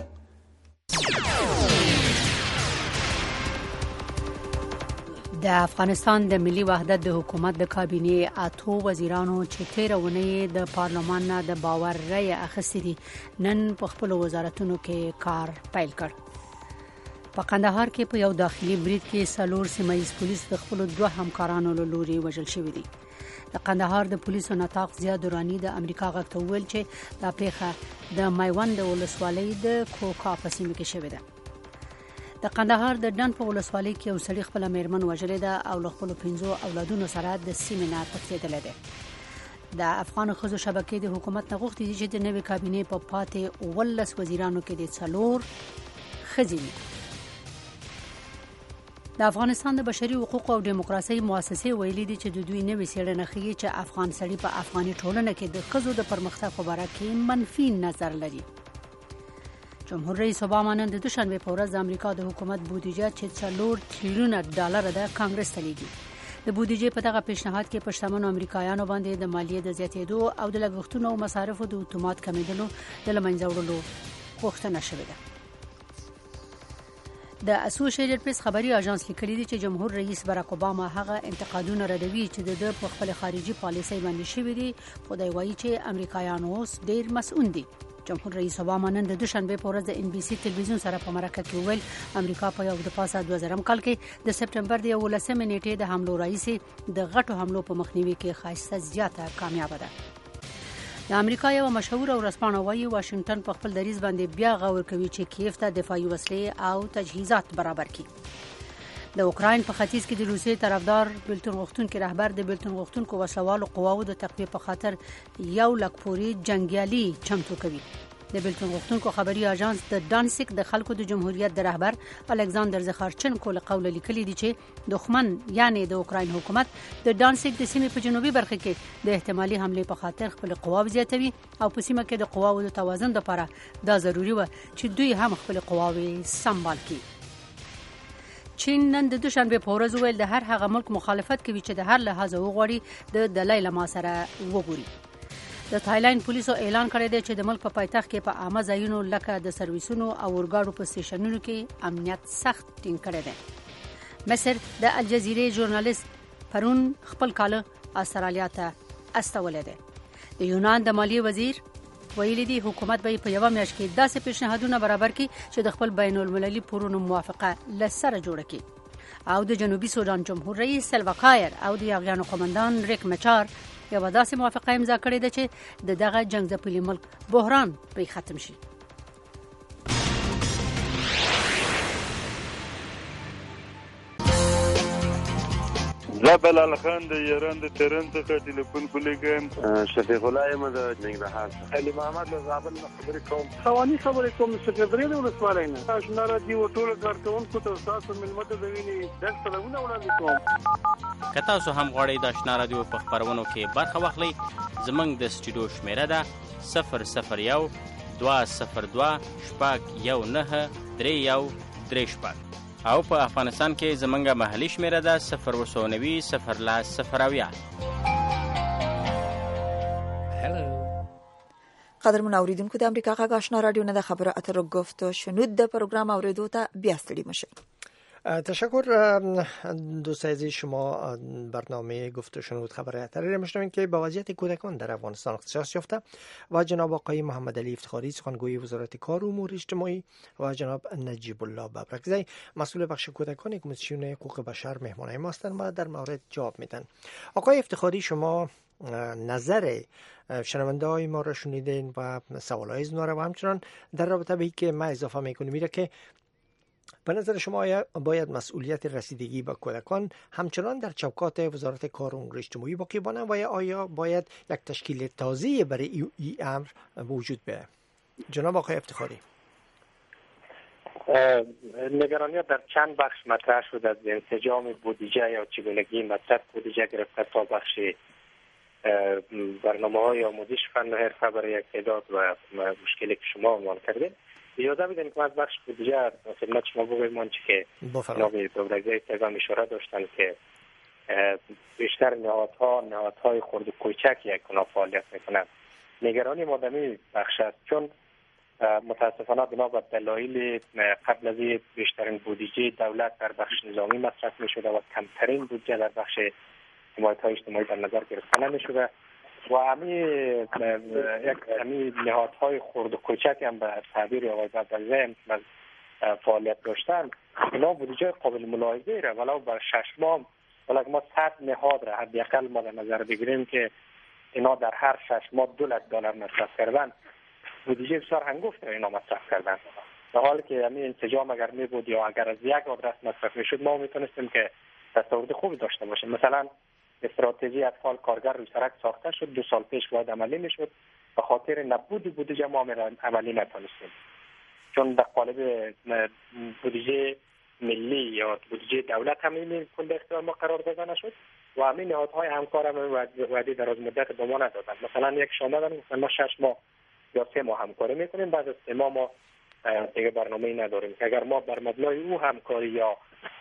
د افغانستان د ملي وحدت د حکومت د کابینې اتو وزیرانو چې تیره اونۍ د پارلمان نه د باور رایه اخیستې دي نن په خپلو وزارتونو کې کار پیل کړ. په کندهار کې په یو داخلي برید کې څلور سیمه ییز پولیس د خپلو دوه همکارانو له لوري وژل شوي دي. د کندهار د پولیسو نطاق ضیا دراني د امریکا غږ ته وویل چې دا پیښه د میوند ولسوالۍ د کوکا په سیمه کې شوې ده. د کندهار د ډنډ په ولسوالۍ کې یو سړي خپله میرمن وژلې ده او له خپلو پنځو اولادونو سره د سیمې نه تښتېدلی دی. د افغان ښځو شبکې د حکومت نه غوښتي دي چې د نوې کابینې په پاتې اوولس وزیرانو کې د څلور ښځې وي. د افغانستان د بشري حقوقو او دیموکراسۍ مؤسسې ویلي دي چې د دوی نوې څېړنه ښیي چې افغان سړي په افغاني ټولنه کې د ښځو د پرمختګ په باره کې منفي نظر لري. جمهور رئیس اوباما نن د دوشنبه په ورځ د امریکا د حکومت بودیجه چې څلور تریلیونه ډالر ده کانګرس ته لیږي. د بودیجې په دغه پیشنهاد کې په شتمنو امریکایانو باندې د مالیې د زیاتېدو او د لګښتونو او مصارفو د اتومات کمیدلو د له منځه وړلو غوښتنه شوې ده. د اسوسییټډ پریس خبري اژانس لیکلي دي چې جمهور رئیس براک اوباما هغه انتقادونه ردوي چې د په خپل خارجي پالیسۍ باندې شوي دي، خو دی وایي چې امریکایان اوس ډېر مسؤل دي. جمهور رئیس اوباما نن د دوشنبه په ورځ د ان بي سي تلویزیون سره په مرکه کې وویل امریکا په یو د پاسه دوه زره کال کې د سپټمبر د یولسمې نیټې د حملو رئیسي د غټو حملو په مخنیوي کې خاصه زیاته کامیاب ده. د امریکا یو مشهور او رسپانه وایي واشنگټن په خپل دریځ باندې بیا غور کوي چې کیف ته دفاعي وسلې او تجهیزات برابر کړي. د اوکراین په ختیځ کې د روسیې طرفدار بلتون غوښتونکي رهبر د بلتون غوښتونکو وسلوالو قواو د تقویه په خاطر یو لک پورې جنگیالي چمتو کوي. د بلتون غوښتونکو خبري اژانس د دانسک د خلکو د جمهوریت د رهبر الکساندر زخارچنکو له قوله لیکلي دي چې دښمن یعنی د اوکراین حکومت د دانسک د سیمې په جنوبي برخه کې د احتمالي حمله په خاطر خپل قواوې زیاتوي او په سیمه کې د قواوو د توازن لپاره دا ضروری و چې دوی هم خپل قواوې سمبال کړي. چین نن د دوشنبه په ورځ ویل د هر هغه ملک مخالفت کوي چې د هر لحاظ وغوړي د دلایل ما سره وګوري. د تایلند پولیسو اعلان کړی دی چې د ملک په پایتخت کې په عامه ځایونو لکه د سرویسونو او اورګاډو په سټیشنونو کې امنیت سخت ټینګ کړی دی. مصر د الجزیرې ژورنالیست پرون خپل کاله استرالیا ته استولی دی. د یونان د مالیې وزیر ویلي دی حکومت به په یوه میاشت کې داسې پیشنهادونه برابر کړي چې د خپل بین المللي پورونو موافقه له سره جوړه کړي. او د جنوبي سودان جمهور رئیس سلوا کایر او د یاغیانو قومندان ریک مچار یوه داسې موافقه امضا کړې ده چې د دغه جنګ ځپلي ملک بحران پرې ختم شي. زبلال خان د ایران د تهران څخه ټلیفون کولیږم. شفیق الله احمد ننګرهار. علي محمد له زابل نه خبرې کوم. خواني خبرې کوم سکرټری د ولسوالۍ نه. آشنا راډیو ټول کارکونکو ته تاسو ملمت د ویني د سلامونه وړاندې کوم. که تاسو هم غواړئ د آشنا راډیو په خپرونو کې برخه واخلئ، زموږ د سټوډیو شمیره ده صفر صفر یو دوه صفر دوه شپږ یو نهه درې یو درې شپږ، او په افغانستان کې زمونږ محلي شمیره ده صفر اووه نوي صفر لس صفر اویا. قدرمن اوریدونکو د امریکا غږ آشنا رادیو نه د خبرو اترو گفت و شنود د پروگرام اوریدو ته بیا ستړي مشه. تشکر دوست عزیز. شما برنامه گفت و شنود خبر اتری را میشنوید که با وضعیت کودکان در افغانستان اختصاص یافته و جناب آقای محمد علی افتخاری سخنگوی وزارت کار و امور اجتماعی و جناب نجیب الله ببرکزی مسئول بخش کودکان کمیسیون حقوق بشر مهمان ما هستند و در مورد جواب میدن. آقای افتخاری، شما نظر شنونده های ما را شنیدین و سوال های زنا و همچنان در رابطه به که ما اضافه میکنیم میره که به نظر شما باید مسئولیت رسیدگی به کودکان همچنان در چوکات وزارت کار و امور اجتماعی باقی بماند و یا آیا باید یک تشکیل تازه برای این ای امر وجود بیاید؟ جناب آقای افتخاری. نگرانی در چند بخش مطرح شد، از انسجام بودجه یا چگونگی مصرف بودجه گرفته تا بخش برنامه‌های آموزش فن و حرفه برای یک تعداد و مشکلی که شما عنوان کردید. اجازه بدین که از بخش بودجه خدمت شما بگویم آنچه که جناب ببرکزی پیغام اشاره داشتن که بیشتر نهادها نهادهای خرد و کوچک یک گونه فعالیت میکنند. نگرانی ما در این بخش است، چون متاسفانه بنا به دلایل قبل از بیشترین بودجه دولت در بخش نظامی مصرف میشده و کمترین بودجه در بخش حمایت های اجتماعی در نظر گرفته نمیشده و همین یک همین نهادهای خرد و کوچک هم به تعبیر آقای ببرکزی از فعالیت داشتن، اینا بودجه قابل ملاحظه را ولو بر شش ماه ولکن ما صد نهاد را حداقل ما در نظر بگیریم که اینا در هر شش ماه دو لک دلار مصرف کردن، بودجه بسیار هنگفت را اینا مصرف کردن. در حالی که همین انسجام اگر می بود یا اگر از یک آدرس مصرف میشد ما میتونستیم که تصاویر خوبی داشته باشیم. مثلا استراتژی اطفال کارگر روی سرک ساخته شد، دو سال پیش باید عملی میشد، به خاطر نبود بودجه ما عملی نتونستیم، چون در قالب بودجه ملی یا بودجه دولت هم این کل اختیار ما قرار داده نشد و همین نهادهای همکار هم وعده دراز مدت به ما ندادن. مثلا یک شما دادن ما شش ماه یا سه ماه همکاری میکنیم، بعد از سه ماه ما دیگه برنامه‌ای نداریم که اگر ما بر مبنای او همکاری یا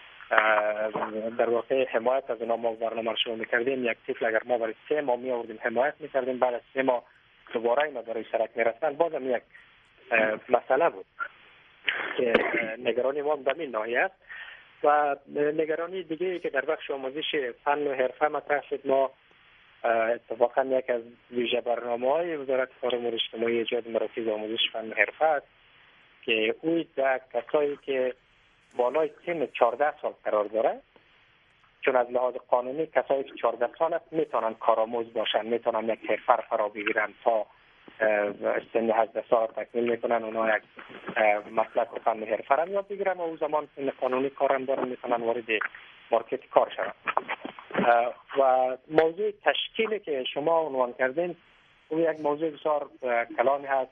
در واقع حمایت از اینا ما برنامه شروع میکردیم، یک طفل اگر ما برای سه ماه می آوردیم حمایت میکردیم، بعد از سه ماه دوباره اینا برای سرک میرفتن، بازم یک مسئله بود که نگرانی ما به این ناحیه است. و نگرانی دیگه که در بخش آموزش فن و حرفه مطرح شد، ما اتفاقا یک از ویژه برنامه‌های وزارت کار و امور اجتماعی ایجاد مراکز آموزش فن و حرفه است که اوی در کسایی که بالای سن چهارده سال قرار داره، چون از لحاظ قانونی کسایی که چهارده سال است میتونن کارآموز باشن، میتونن یک حرفه فرا بگیرن تا سن هجده سال تکمیل میکنن، اونا یک مسلک و فن حرفه را یاد بگیرن و او زمان سن قانونی کارم دارن، میتونن وارد مارکت کار شدن. و موضوع تشکیلی که شما عنوان کردین او یک موضوع بسیار کلامی هست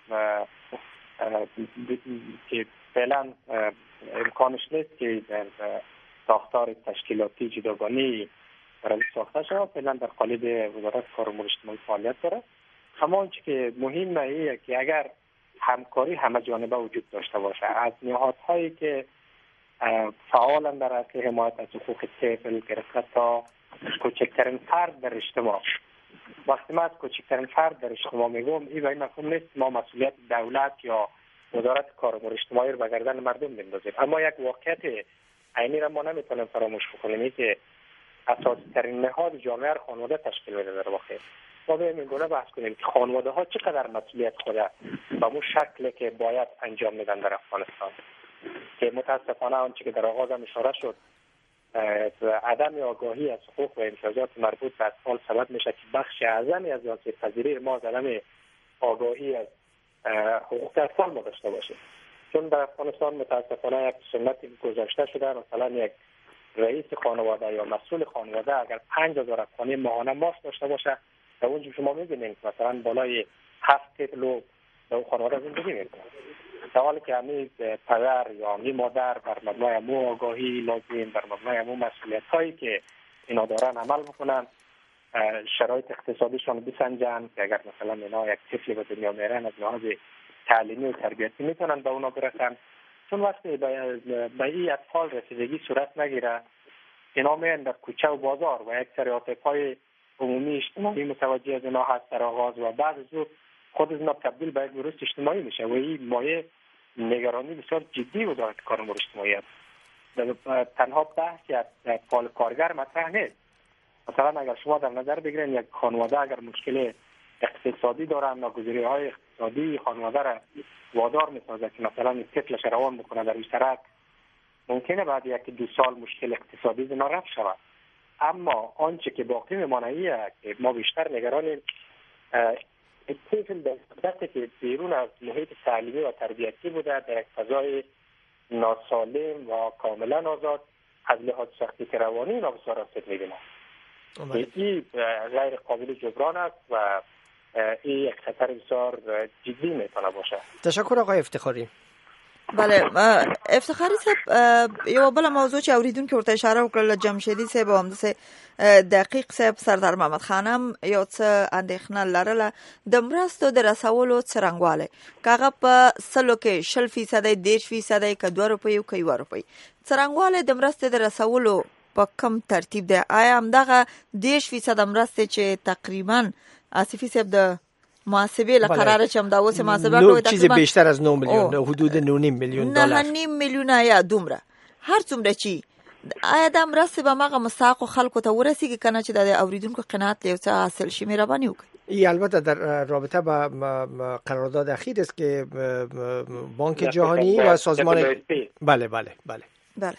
که فعلا امکانش نیست که در ساختار تشکیلاتی جداگانه برای ساخته شود. فعلا در قالب وزارت کار و امور اجتماعی فعالیت داره. اما آنچه که مهمه ایه که اگر همکاری همه جانبه وجود داشته باشه از نهادهایی که فعالن در اصل حمایت از حقوق طفل گرفته تا کوچکترین فرد در اجتماع. وقتی ما از کوچکترین فرد در اجتماع میگم این به این مفهوم نیست ما مسئولیت دولت یا وزارت کار و امور اجتماعی رو به گردن مردم بندازیم، اما یک واقعیت عینی را ما نمیتونیم فراموش بکنیم که اساسی ترین نهاد جامعه را خانواده تشکیل میده. در واقع ما به این گونه بحث کنیم که خانواده ها چقدر مسئولیت خود به اون شکلی که باید انجام میدن در افغانستان، که متاسفانه آنچه که در آغاز هم اشاره شد عدم آگاهی از حقوق و امتیازات مربوط به اطفال سبب میشه که بخش اعظمی از آسیب پذیری ما از عدم آگاهی از حقوق اطفال ما داشته باشه. چون در افغانستان متاسفانه یک سنتی گذاشته شده، مثلا یک رئیس خانواده یا مسئول خانواده اگر پنج هزار افغانی ماهانه معاش داشته باشه، در اونجا شما می‌بینید مثلا بالای هفت تیلو در اون خانواده زندگی میکنه. در حالی که همین پدر یا همین مادر بر مبنای امو آگاهی لازم، بر مبنای امو مسئولیت هایی که اینا دارن عمل بکنن، شرایط اقتصادیشان بسنجن که اگر مثلا اینا یک طفل به دنیا میارن از لحاظ تعلیمی و تربیتی میتونن به اونا برسن. چون وقتی به این اطفال رسیدگی صورت نگیره، اینا میان در کوچه و بازار و یک سری عاطفه‌های عمومی اجتماعی متوجه از اینا هست در آغاز و بعد از او خود از اینا تبدیل به یک ویروس اجتماعی میشه و این مایه نگرانی بسیار جدی و داره که کار امور اجتماعی است. تنها بحثی از فعال کارگر مطرح نیست. مثلا اگر شما در نظر بگیرین یک خانواده اگر مشکل اقتصادی داره، ناگزیری های اقتصادی خانواده را وادار میسازه که مثلا طفلش روان بکنه در سرک، ممکنه بعد یک دو سال مشکل اقتصادی اینا رفع شود. اما آنچه که باقی میمانه ایه که ما بیشتر نگرانیم طفل به صورتی که بیرون از محیط تعلیمی و تربیتی بوده در یک فضای ناسالم و کاملا آزاد از لحاظ شخصیت روانی اینا بسیار آسیب می‌بینه. این غیر قابل جبران است و این یک خطر بسیار جدی میتونه باشه. تشکر آقای افتخاری. بله افتخاری صاحب، یو بل موضوع چې اوریدونکو ورته اشاره وکړه جمشیدي صاحب هم د دقیق صاحب سردار محمد خانم یو څه اندېښنه لرله د مرستو د رسولو څرنګوالی کاغه په سلو کې شل فیصدۍ دېرش فیصدۍ که دوه روپۍ او که یوه روپۍ څرنګوالی د مرستې د رسولو په کم ترتیب دی؟ آیا همدغه دېرش فیصده مرستې چې تقریبا آصفي صاحب د محاسبه لقراره چې همدا اوس محاسبه کوي چیزی بیشتر از نه میلیون، حدود نه و نیم میلیون دلار، نه نیم میلیون یا دومره هر څومره چی آیا د مرستې به مغه مساق خلکو ته ورسیږي کنه چې د اوریدونکو قناعت لیو څه حاصل شي؟ مهرباني وکړئ. ای البته در رابطه با قرارداد اخیر است که بانک جهانی و سازمان بله بله بله بله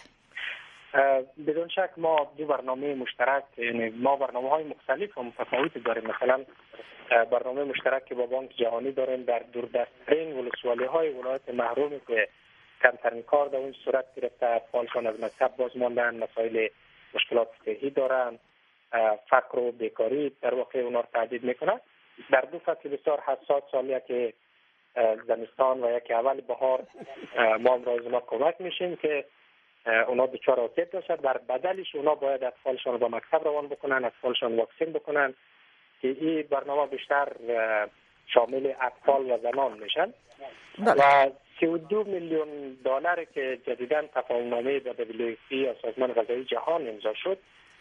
بدون شک ما دو برنامه مشترک، یعنی ما برنامه های مختلف و متفاوتی داریم. مثلا برنامه مشترک که با بانک جهانی داریم در دوردستترین ولسوالی های ولایت محرومی که کمترین کار در اون صورت گرفته، اطفالشان از مکتب باز ماندن، مسائل مشکلات صحی دارن، فقر و بیکاری در واقع اونا رو تهدید میکنه. در دو فصل بسیار حساس سالیه که زمستان و یکی اول بهار ما امروز اونا کمک میشیم که اونا دچار آسیب داشتن، در بدلش اونا باید اطفالشان رو با مکتب روان بکنن، اطفالشان واکسین بکنن که این برنامه بیشتر شامل اطفال و زنان میشن. و سی و دو میلیون دلار که جدیداً تفاهمنامه با دبلیو اف پی یا سازمان غذایی جهان امضا شد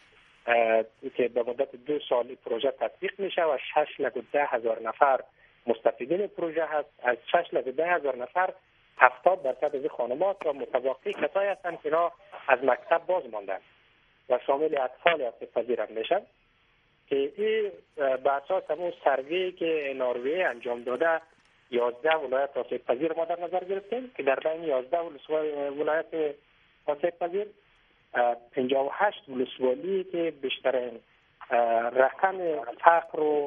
که به مدت دو سال پروژه تطبیق میشه و شش لک و ده هزار نفر مستفیدین پروژه هست. از شش لک و ده هزار نفر هفتاد درصد از خانمات و متبقی کسایی هستند که اینا از مکتب باز ماندن و شامل اطفال آسیب پذیر میشن که این به اساس همون سروی که نروژ انجام داده یازده ولایت آسیب پذیر ما در نظر گرفتیم که در بین یازده ولایت آسیب پذیر پنجاه و هشت ولسوالی که بیشترین رقم فقر و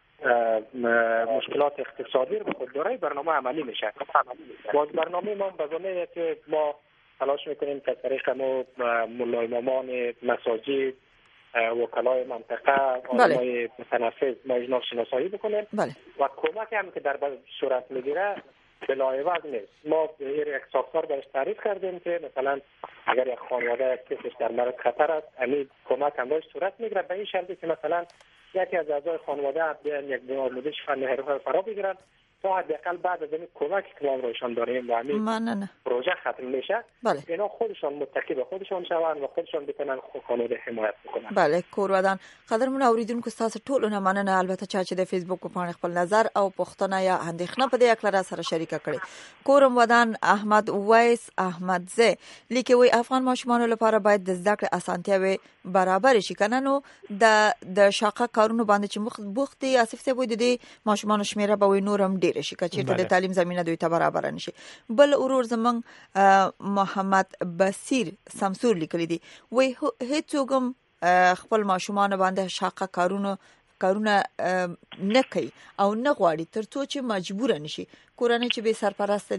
مشکلات اقتصادی رو به خود داره برنامه عملی میشه. باز برنامه ما بزنه که ما تلاش میکنیم که طریق ما مولای مامان مساجد وکلای منطقه آدمای متنفذ ما اینا شناسایی بکنیم و کمک هم که در صورت میگیره بلایوز نیست. ما یک ساختار برش تعریف کردیم که مثلا اگر یک خانواده کسیش در معرض خطر است امید کمک هم برش صورت میگیره به این شرطی که مثلا یکی از اعضای خانواده بیان یک آموزش فنی حرفه فرا بگیرن تا حداقل بعد از این کمک که ما روشان داریم و همین پروژه ختم میشه اینا خودشان متکی به خودشان شوند و خودشان بتونن خانواده حمایت بکنن. بله کورودان قدرمن اوریدونکو تاسو ټول نه مننه. البته چا چې د فیسبوک په باندې خپل نظر او پوښتنه یا اندېښنه په دې اړه را سره شریک کړي. کورم ودان احمد وایس احمد زه لیکوي افغان ماشومان لپاره باید د زده کړې اسانتیاوي برابر شي کنه نو د د شاقه کارونو باندې چې مخ بوختي اسف څه وي د دې ماشومان شمیره به نورم ډیر شي چې د تعلیم زمينه دوی ته برابر نشي. بل ورور زمنګ محمد بصیر سمسور لیکلی دی وای هیڅوګم خپل ماشومان باندې شاقه کارونه کارونه نه کوي او نه غواړي ترڅو چې مجبور نشي. کورنۍ چې به سرپرست دي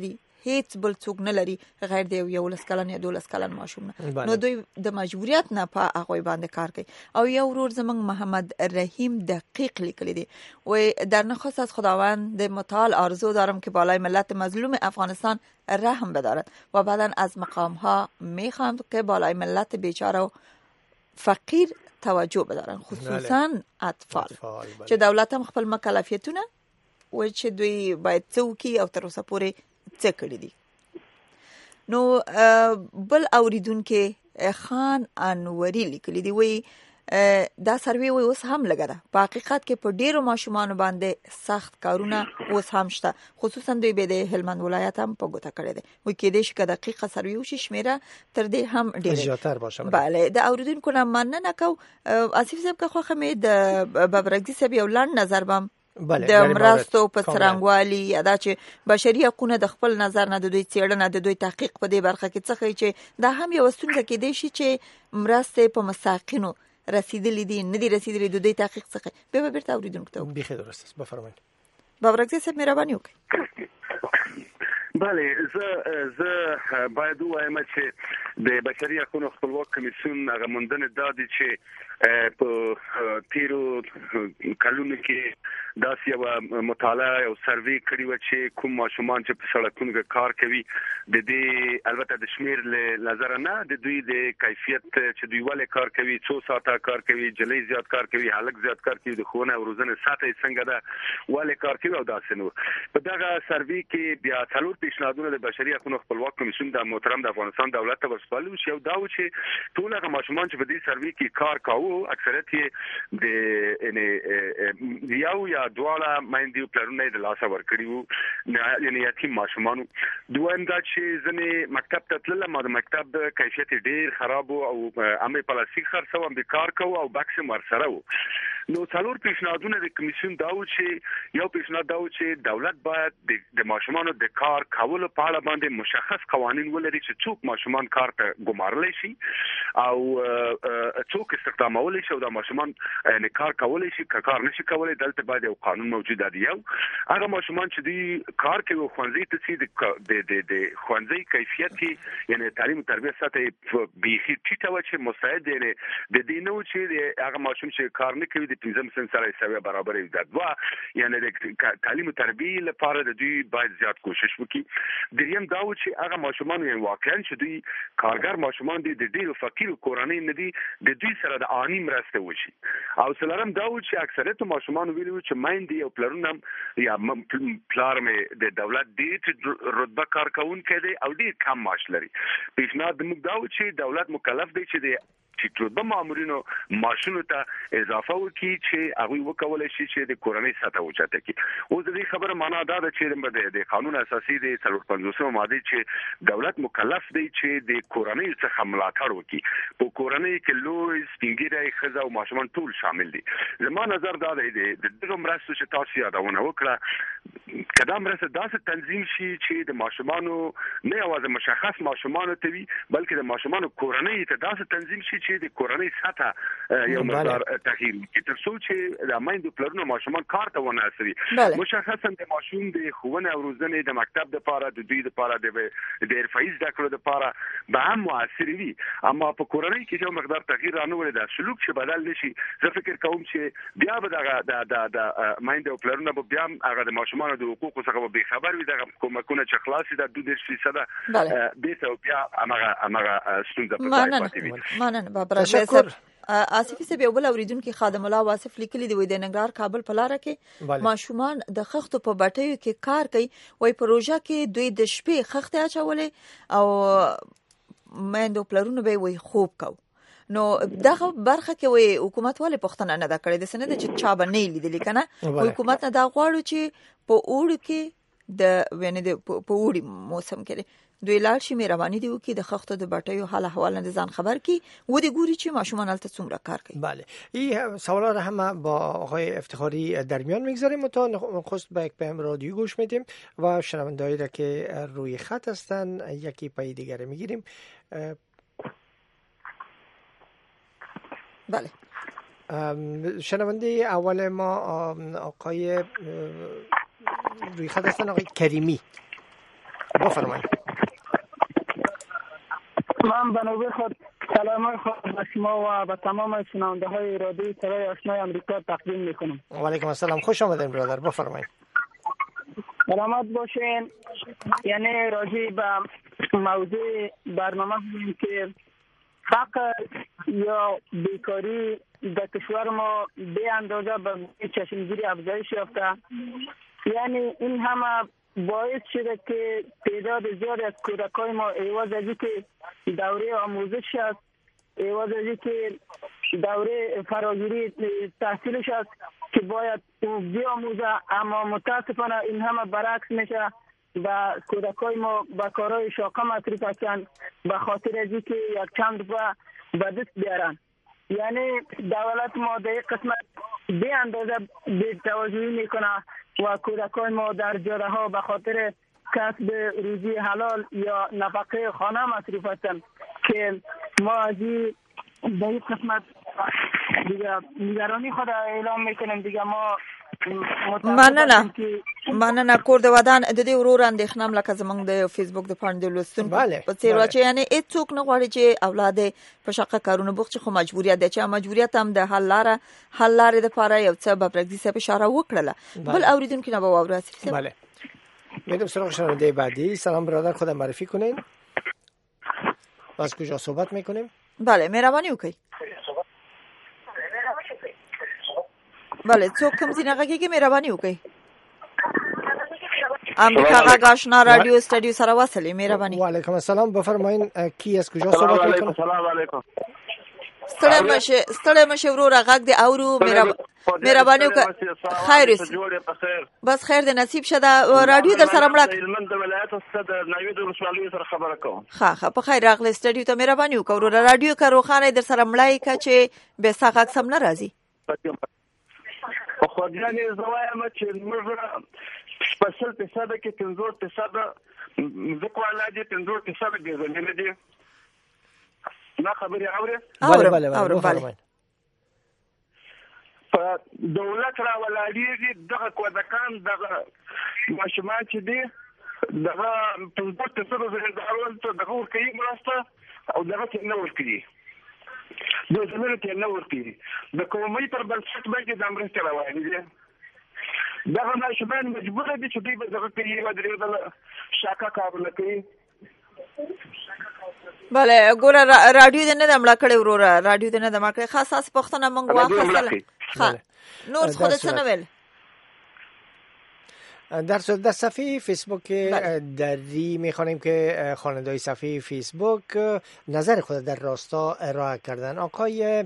هیڅ بل څوک نه لري غیر د یو لس کلن یا دولس کلن ماشوم نه، نو دوی د مجبوریت نه په هغه باندې کار کوي. او یو ورور زمنګ محمد رحیم دقیق لیکلی دی و در نخست از خداوند د متعال آرزو دارم که بالای ملت مظلوم افغانستان رحم بدارد و بعدا از مقام ها میخوام که بالای ملت بیچاره و فقیر توجه بدارن، خصوصا اطفال چې دولت هم خپل مکلفیتونه و چې دوی باید څوکي او تر اوسه پورې څه کړی دي. نو بل اوریدونکو خان انوري لیکلی دی وی دا سروي وي اوس هم لګا ده په حقیقت کې په ډیرو ماشومان باندې سخت کارونه اوس هم شته، خصوصا دوی به د هلمند ولایت هم په ګوته کړی دی. وي کې دې شکه دقیقه سروي وشي شمیره تر دې هم ډیر زیاتر باشه. bale د اوریدونکو نه مننه کو اسیف صاحب که خوخه مې د ببرګزي صاحب یو لاند نظر بم د مرستو په څرنګوالي ادا چې بشري حقوقونه د خپل نظر نه د دوی څېړنه د دوی تحقیق په دې برخه کې څه کوي چې دا هم یو ستونزه کې دی چې مرسته په مساقینو رسیدلی دي نه دي رسیدلی د دوی تحقیق څخه به به بیرته اوریدونکو ته بخیر درست است. بفرمایئ بابرګزي صاحب مهرباني وکړئ. بله زه زه باید وایم چې د بشري حقوقو خپلواک کمیسیون هغه موندنه دادي چې په تیرو کلونو کې داسې یو مطالعه او سروي کړی و چې کوم ماشومان چې په سړکونو کې کار کوي د دې البته د شمیر له نظر نه د دوی د کیفیت چې دوی ولې کار کوي، څو ساعته کار کوي، جلې زیات کار کوي، هلک زیات کار کوي، د خونه او روزنه ساعته څنګه ده ولې کار کوي او داسې نو. په دغه سروي کې بیا څلور پیشنهادونه د بشري حقوقو خپلواک کمیسیون د محترم د افغانستان دولت ته ورسپارل شو. یو دا و چې ټول هغه ماشومان چې په دې سروي کې کار کاوه اکثریت یې د یعنی یو یا دواړه مایندې پلرونه د لاسه ورکړي وو، یعنی یتیم ماشومان. دویم دا چې ځنې مکتب ته تلل ما د مکتب کیفیت ډیر خراب او امې پلاستیک خرڅو هم د کار کوو او بکس ورسره وو. نو څلور پیشنهادونه د کمیسیون دا و چې یو پیشنهاد دا و چې دولت باید د ماشومانو د کار کولو په اړه باندې مشخص قوانين ولري چې څوک ماشومان کار ته ګمارلی شي او څوک استخدامول شي او د ماشومان نه کار کولای شي کار نشي کولای. دلته باید یو قانون موجود دی. یو هغه ماشومان چې دی کار کوي خوانځي ته سي د د د خوانځي کیفیت یعنی تعلیم او تربیه ساته بيخي ټیټه و چې مستعد دی د دې نو چې هغه ماشوم چې کار نه کوي د پنځم سن سره سوي برابر دی. دا یعنی د تعلیم او تربیه لپاره د دوی باید زیات کوشش وکړي. دریم دا و چې هغه ماشومان یې واقعا چې دوی کارګر ماشومان دي د ډیرو فقیر کورنۍ نه دي د دوی سره د آنی مرسته وشي. او سلام دا و چې اکثریت ماشومان ویلو چې مایندې او پلرونه یا پلار مې د دولت دی چې رتبه کار کوونکی دی او ډیر کم معاش لري. پیشنهاد موږ دا و چې دولت مکلف دی چې د چې رتبه مامورینو معاشونو ته اضافه وکړي چې هغه وکولای شي چې د کورنۍ سطح اوچته کړي. اوس د دې خبره معنا دا ده چې د قانون اساسي د څلور پنځوسمه ماده چې دولت مکلف دی چې د کورنۍ څخه ملاتړ وکړي. په کورنۍ کې لوی سپینګیری ښځه او ماشومان ټول شامل دي. زما نظر دا دی د دغه مرستو چې تاسو یادونه وکړه کدا مرسته داسې تنظیم شي چې د ماشومانو نه یوازې مشخص ماشومانو ته وي بلکې د ماشومانو کورنۍ ته داسې تنظیم شي چې د کورنۍ سطح یو مقدار تغییر وکړي تر څو چې د مایندو پلرونو ماشومان کار ته ونه اسري. مشخصا د ماشوم د خوونه او روزنې د مکتب د لپاره د دوی د لپاره د د ارفعي زده کړو د لپاره به هم موثر وي. اما په کورنۍ کې یو مقدار تغییر رانه ولې د سلوک چې بدل نشي. زه فکر کوم چې بیا به دغه د د مایندو پلرونو به بیا هغه د ماشومان د حقوقو څخه به خبر وي. دغه کومکونه چې خلاصي د دوه فیصد به ته بیا هغه هغه ستونزه په پاتې وي. مننه تشکر. آصف صاحب یو بل اوریدونکو خادم الله واصف لیکلی دی وای د ننګرهار کابل په لار کې ماشومان د خښتو په بټیو کې کار کوي. وای پروژه کې دوی د شپې خښته اچولې او مېندو پلرونو به وای خوب کو. نو دغه برخه کې وای حکومت والے پښتنه نه دا کړی د سند چې چا باندې لیدل کنه حکومت نه دا غواړي چې په اوړ کې د ونه د په اوړي موسم کې دوی لار شي مهرباني دی وکي د خښتو د بټیو حال احوال نه ځان خبر کی و دی ګوري چې ماشومان البته څومره کار کوي. بله این سوالا رو هم با آقای افتخاری در میان میگذاریم و تا نخست به یک پیام رادیو گوش میدیم و شنوندهایی را که روی خط هستن یکی پای دیگر میگیریم. بله شنونده اول ما آقای روی خط هستن آقای کریمی. بفرمایید. من به نوبه خود سلام خود به شما و به تمام شنونده های رادیوی صدای آشنای آمریکا تقدیم میکنم. و علیکم السلام، خوش آمدین برادر، بفرمایید. سلامت باشین. یعنی راجع به موضوع برنامه بودیم که فقر یا بیکاری در کشور ما به اندازه به چشمگیری افزایش یافته. یعنی این همه باعث شده که تعداد زیاد از کودکان ما عوض از اینکه دوره آموزش است، عوض از اینکه دوره فراگیری تحصیلش است که باید بیاموزه، اما متاسفانه این همه برعکس میشه و کودکان ما به کارهای شاقه مصروف هستند به خاطر از اینکه یک چند روپیه به دست بیارن. یعنی دولت ما در یک قسمت به اندازه بی توجهی میکنه و کودکان ما در جاده ها به خاطر کسب روزی حلال یا نفقه خانه مصروف هستند که ما از این در یک قسمت دیگه نگرانی خود اعلام میکنیم. دیگه ما مننه مننه کور د ودان د دې ورور اندېښنه لکه زمونږ د فیسبوک د پاڼې د لوستونکو په څیر و چې یعنی هیڅوک نه غواړي چې اولاد په شاقه کارونه بوخت خو مجبوریت ده چې مجبوریت هم د حل لاره حل لاره د پاره یو څه به پرګدي سه اشاره وکړه. بل اوریدونکو نه به واوراسي. بله میرم سراغ شنونده بعدی. سلام برادر، خودم معرفی کنین. از کجا صحبت میکنیم؟ بله مهربانی وکړئ. بله څوک کوم ځینې کې مهرباني وکړئ. امریکا غږ آشنا رادیو استودیو سره وصلې مهرباني. و علیکم السلام، بفرمایئ کی از کجا صحبت میکنید؟ سلام علیکم. ستړی مشه ستړی مشه ورور غږ دی اورو مهرباني وکړه. خیر بس خیر د نصیب شته رادیو در سره مړه من د ولایت صد نوی د رسوالۍ سره خبره کوم. ها ها په خیر راغلی استودیو ته مهرباني وکړه ورور رادیو کرو خانه در سره مړای کا چې به ساغه سم نه راځي. خو ځانې زوایم چې موږ سپیشل فیصد کې پنځوس فیصد ځکه ولادي پنځوس فیصد دې زمینه دي. نه خبرې اورې؟ بله بله بله بفرمایئ. په دولت را ولاړېږي دغه کودکان دغه ماشومان چې دي دغه پنځوس فیصد زمیندارانو ته دغه ورکوي مرسته او دغه ته نه ورکوي، د زمینو ته نه ورکوي. د قومي پر بنسټ باندې د مرستې روانې دي. دغه ماشومان مجبوره دي چې دوی به دغه کوي یوه درې ډوله شاقه کارونه کوي. بله ګوره راډیو دې نه ده مړه کړې وروره، راډیو دې نه ده مړه کړې. خاص خاص پوښتنه موږ واخیستله. ښه نور خو دې څه نه ویل؟ در در صفحه فیسبوک دری میخوانیم که خواننده صفحه فیسبوک نظر خود در راستا ارائه کردن. آقای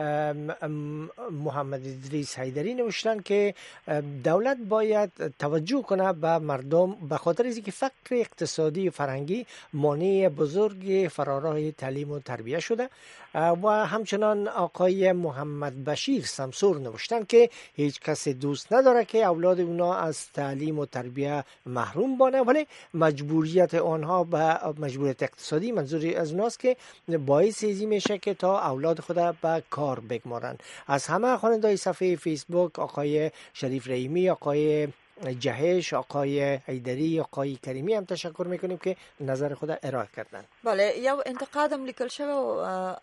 محمد ادریس حیدری نوشتن که دولت باید توجه کنه به مردم به خاطر اینکه فقر اقتصادی و فرهنگی مانع بزرگ فراراه تعلیم و تربیت شده. و همچنان آقای محمد بشیر سمسور نوشتن که هیچ کس دوست نداره که اولاد اونا از تعلیم و تربیت محروم بانه، ولی مجبوریت آنها به مجبوریت اقتصادی منظوری از اوناست که باعث ازی میشه که تا اولاد خود به کار بگمارن. از همه خواننده‌های صفحه فیسبوک آقای شریف رحیمی، آقای جهش، آقای حیدری، آقای کریمی هم تشکر میکنیم که نظر خود ارائه کردن. بله یو انتقادم لیکل شوی.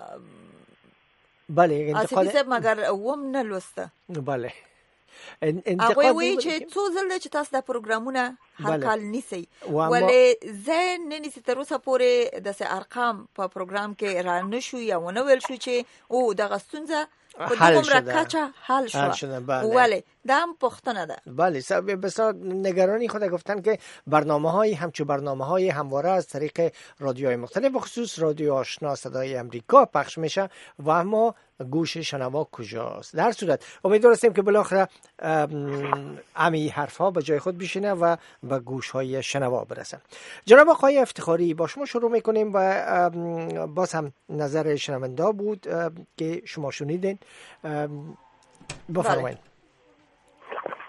بله انتقاد اساسی مگر وم نه لوسته. بله هغه وی چې څو ځله چې تاسو د پروګرامونه هر کال نیسي ولې زه نه نیسي تر اوسه پورې د ارقام په پروګرام کې را نشو یا ونه ویل شو چې او دغه ستونزه په دومره کچه حل شو. ولی دا هم پختنه ده. بله بسیار نگرانی خود گفتن که برنامه های همچون برنامه های همواره از طریق رادیوهای مختلف بخصوص رادیو آشنا صدای امریکا پخش میشه و اما گوش شنوا کجاست. در صورت امیدوار هستیم که بالاخره امی حرف ها به جای خود بشینه و به گوش های شنوا برسن. جناب آقای افتخاری با شما شروع میکنیم و باز هم نظر شنونده بود که شما شنیدین. بفرمایید.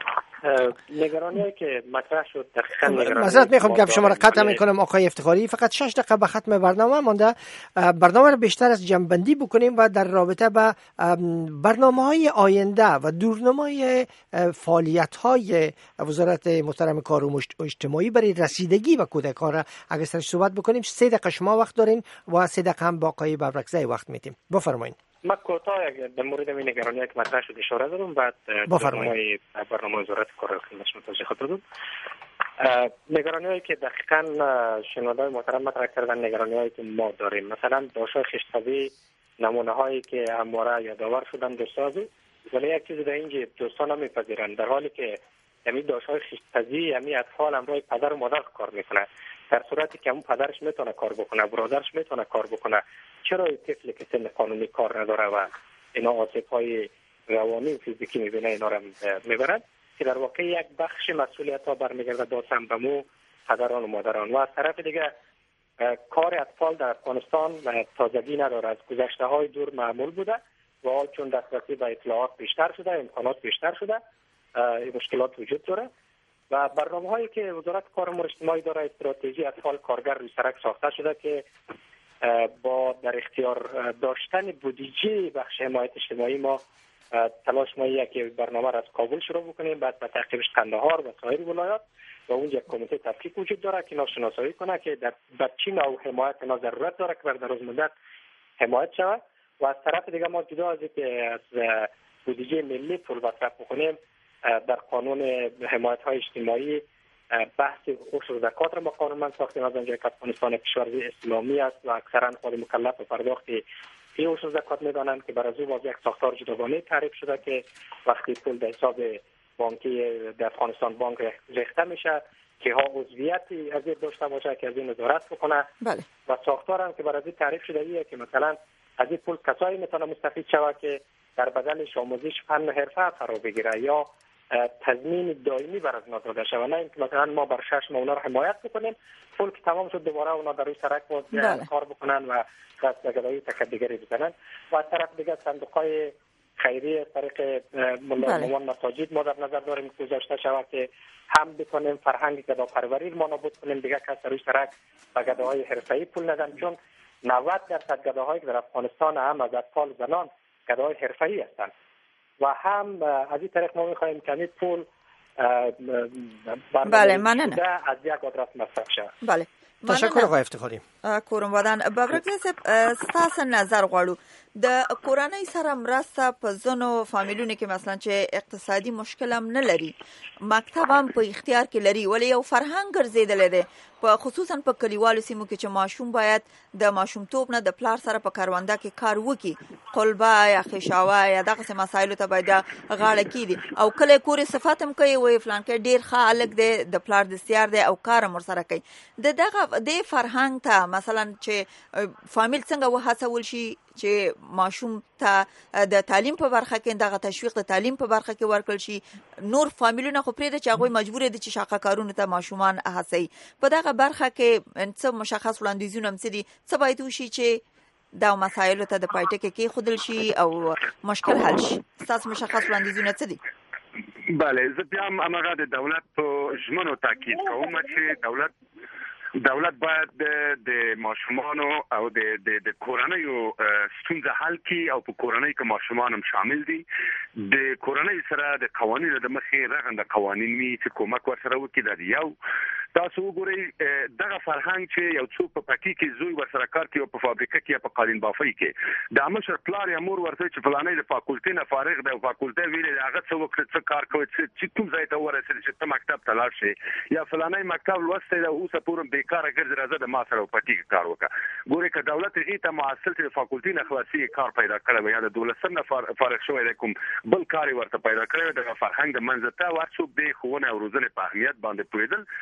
نگرانی که مطرح شد دقیقاً نگرانی معذرت میخوام گپ شما را قطع میکنم آقای افتخاری، فقط شش دقیقه به ختم برنامه مانده. برنامه را بیشتر از جنبندی بکنیم و در رابطه با برنامه‌های آینده و دورنمای فعالیت‌های وزارت محترم کار و اجتماعی برای رسیدگی به کودکان را اگه سرش صحبت بکنیم. سه دقیقه شما وقت دارین و سه دقیقه هم با آقای ببرکزی وقت میدیم. بفرمایید. ما کوتاه در مورد این نگرانی که مطرح شد اشاره دارم، بعد برنامه برنامه وزارت کار خدمت شما توضیح خواهم داد. نگرانی‌هایی که دقیقاً شنونده‌های محترم مطرح کردن، نگرانی‌هایی که ما داریم، مثلا داشتن خشت‌طبیعی، نمونه‌هایی که همواره یادآور شدن دوستان، ولی یک چیز در اینجا دوستان هم می‌پذیرند، در حالی که همین داشتن خشت‌طبیعی همین اطفال همراه پدر و مادر کار میکنه، در صورتی که اون پدرش میتونه کار بکنه، برادرش میتونه کار بکنه، چرا این طفلی که سن قانونی کار نداره و اینا آسیب‌های روانی و فیزیکی میبینه اینا را میبرد، که در واقع یک بخش مسئولیت ها برمیگرده داشتن به مو پدران و مادران. و از طرف دیگه کار اطفال در افغانستان تازگی نداره، از گذشته های دور معمول بوده و حال چون دسترسی به اطلاعات بیشتر شده، امکانات بیشتر شده، این مشکلات وجود داره. و برنامه هایی که وزارت کار و اجتماعی داره، استراتژی اطفال کارگر روی سرک ساخته شده که با در اختیار داشتن بودجه بخش حمایت اجتماعی ما تلاش ما یک برنامه را از کابل شروع بکنیم، بعد به تعقیبش قندهار و سایر ولایات و اونجا کمیته تفکیک وجود داره که اینا شناسایی کنه که در چه نوع حمایت اینا ضرورت داره که بر دراز مدت حمایت شود. و از طرف دیگه ما جدا از اینکه از بودجه ملی پول مصرف بکنیم، در قانون حمایت های اجتماعی بحث حقوق و زکات را ما قانونمند ساختیم، از اونجایی که افغانستان کشور اسلامی است و اکثرا خود مکلف به پرداخت این حقوق زکات میدانند که بر از او باز یک ساختار جداگانه تعریف شده که وقتی پول در حساب بانکی در افغانستان بانک ریخته میشه که ها عضویتی از این داشته باشه که از این نظارت بکنه. بله. و ساختار هم که بر از این تعریف شده ایه که مثلا از این پول کسایی میتونه مستفید شود که در بدلش آموزش فن حرفه فرا بگیره یا تضمین دائمی بر از اونا داده شود، نه اینکه مثلا ما بر شش ماه اونا رو حمایت بکنیم، پول که تمام شد دوباره اونا در روی سرک باز کار بکنن و دست به گدایی تکدیگری بزنن. و از طرف دیگه صندوق‌های خیریه از طریق مولان مساجد ما در نظر داریم که گذاشته شود که هم بکنیم فرهنگ گداپروری ما نابود کنیم، دیگه کس در روی سرک به گداهای حرفه‌ای پول ندن، چون نود درصد گداهایی که در افغانستان هم از اطفال زنان گداهای حرفه‌ای هستند و هم از این طریق ما می‌خوایم که این پول بله مننه از یک آدرس مصرف شود. بله تشکر آقای افتخاری. کورم ودان ببرک صاحب ستاسو نظر غواړو د کورنۍ سره مرسته په ځینو فامیلونو کې مثلا چې اقتصادي مشکل هم نه لري، مکتب هم په اختیار کې لري، ولی یو فرهنګ ګرځېدلی دی په خصوصا په کلیوالو سیمو کې چې ماشوم باید د ماشومتوب نه د پلار سره په کارونده کې کار وکړي، قلبه یا خشاوه یا دغسې مسایلو ته باید غاړه کیږدي او کله کور صفات هم کوي وایي فلانکی ډېر ښه هلک دی، د پلار دستیار دی او کار هم ورسره کوي. د دغه دې فرهنګ ته مثلا چې فامیل څنګه وهڅول شي چې ماشوم ته د تعلیم په برخه کې دغه تشویق د تعلیم په برخه کې ورکړل شي، نور فامیلونه خو پرېږده چې هغوی مجبور دي چې شاقه کارونو ته ماشومان هڅوي، په دغه برخه کې څه مشخص وړاندیزونه هم څه دي، څه باید وشي چې دا مسایلو ته د پای ټکی کېښودل شي او مشکل حل شي؟ ستاسو مشخص وړاندیزونه څه دي؟ بله، زه بیا هم هماغه د دولت په ژمنو تاکید کوم چې دولت دولت باید د ماشومانو او د د کورنیو ستونزه حل کړي او په کورنۍ کې ماشومان هم شامل دي. د کورنۍ سره د قوانینو د مخې رغنده قوانین وي چې کومک ورسره وکړي. دا یو تاسو وګورئ دغه فرهنګ چې یو څوک په پټي کې زوی ورسره کار کوي او په فابریکه کې په قالین بافۍ کې د مشر پلار یا مور ورته چې فلانه د فاکولټي نه فارغ دی او فاکولټي ویلي هغه څه وکړي څه کار کوي چې کوم ځای ته ورسېږي چې ته مکتب ته لاړ شې یا فلانه مکتب لوستی دی اوسه پورې بیکاره ګرځي راځه د ما سره په پټي کې کار وکړه. ګورئ که دولت هغې ته معاصل چې د فاکولټي نه خلاصي کار پیدا کړی وي یا د دولسم نه فارغ شوی دی کوم بل کار یې ورته پیدا کړی وي، دغه فرهنګ د منځه ته ور څوک دی ښوونې او روزنې په اهمیت باندې پوهېدل او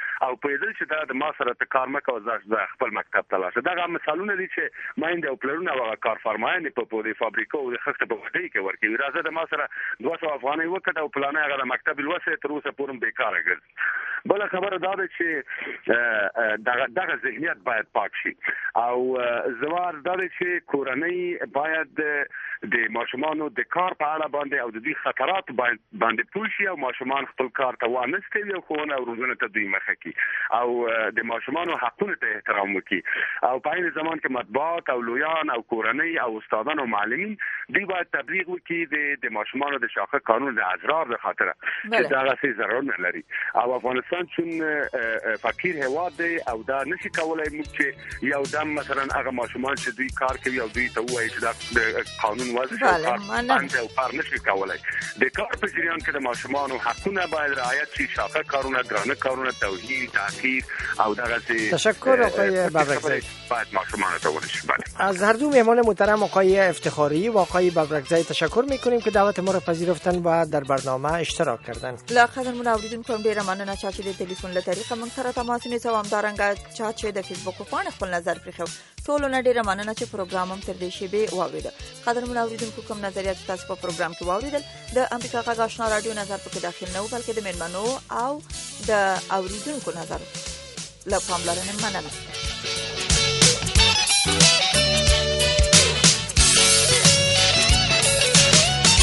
پیدل چې دا د ما سره ته کار مکو زه خپل مکتب ته لاړم دا مثالونه دي چې ماینده او پلرونه او کارفرمایان په پوری فابریکو او خخته په وټي کې ورکی راځه د ما سره دوه سوه افغانۍ وکړه او پلانه هغه مکتب الوسه تر اوسه پورم بیکاره ګرځي بل خبره دا ده چې دغه دغه ذهنیت باید پاک شي او زوار دا ده چې کورنۍ باید د ماشومانو د کار په اړه باندې او د دې خطرات باندې پوه شي او ماشومان خپل کار ته وانستوي او ښوونه او روزنه ته دوی مخه کړي او د ماشومانو حقونو ته احترام وکړي او په عین زمان کې مطبوعات او لویان او کورنۍ او استادان او معلمین دوی باید تبلیغ وکړي د د ماشومانو د شاخه قانون د اضرار د خاطره چې دا غسي ضرر نه لري او افغانستان چون فقیر هواد دی او دا نشي کولای موږ چې یو دم مثلا هغه ماشومان چې دوی کار کوي او دوی ته وایي چې دا قانون وضع او کار نشي کولای د کار په جریان کې د ماشومانو حقونه باید رعایت شي شاخه کارونه درانه کارونه توهین تحقیر او دغه تشکر آقای ببرکزی باید ماشومان ته ورشي از هر دو مهمان محترم آقای افتخاری و آقای ببرکزی تشکر میکنیم که دعوت ما را پذیرفتن و در برنامه اشتراک کردن. لاقدر اوریدونکو ډیره مننه چې د ټلیفون له طریقه موږ سره تماس نیسو هم دارنګه چې د فیسبوک په باندې خپل نظر پرېښو ټول نه ډیره مننه چې پروګرام هم تر دې شی به واوریده. قدرمن اوریدونکو کوم نظریات تاسو په پروګرام کې واوریدل د امریکا غږ آشنا رادیو نظر پکې داخل نه و بلکې د مېرمنو او د اوریدونکو نظر له پاملرنې مننه.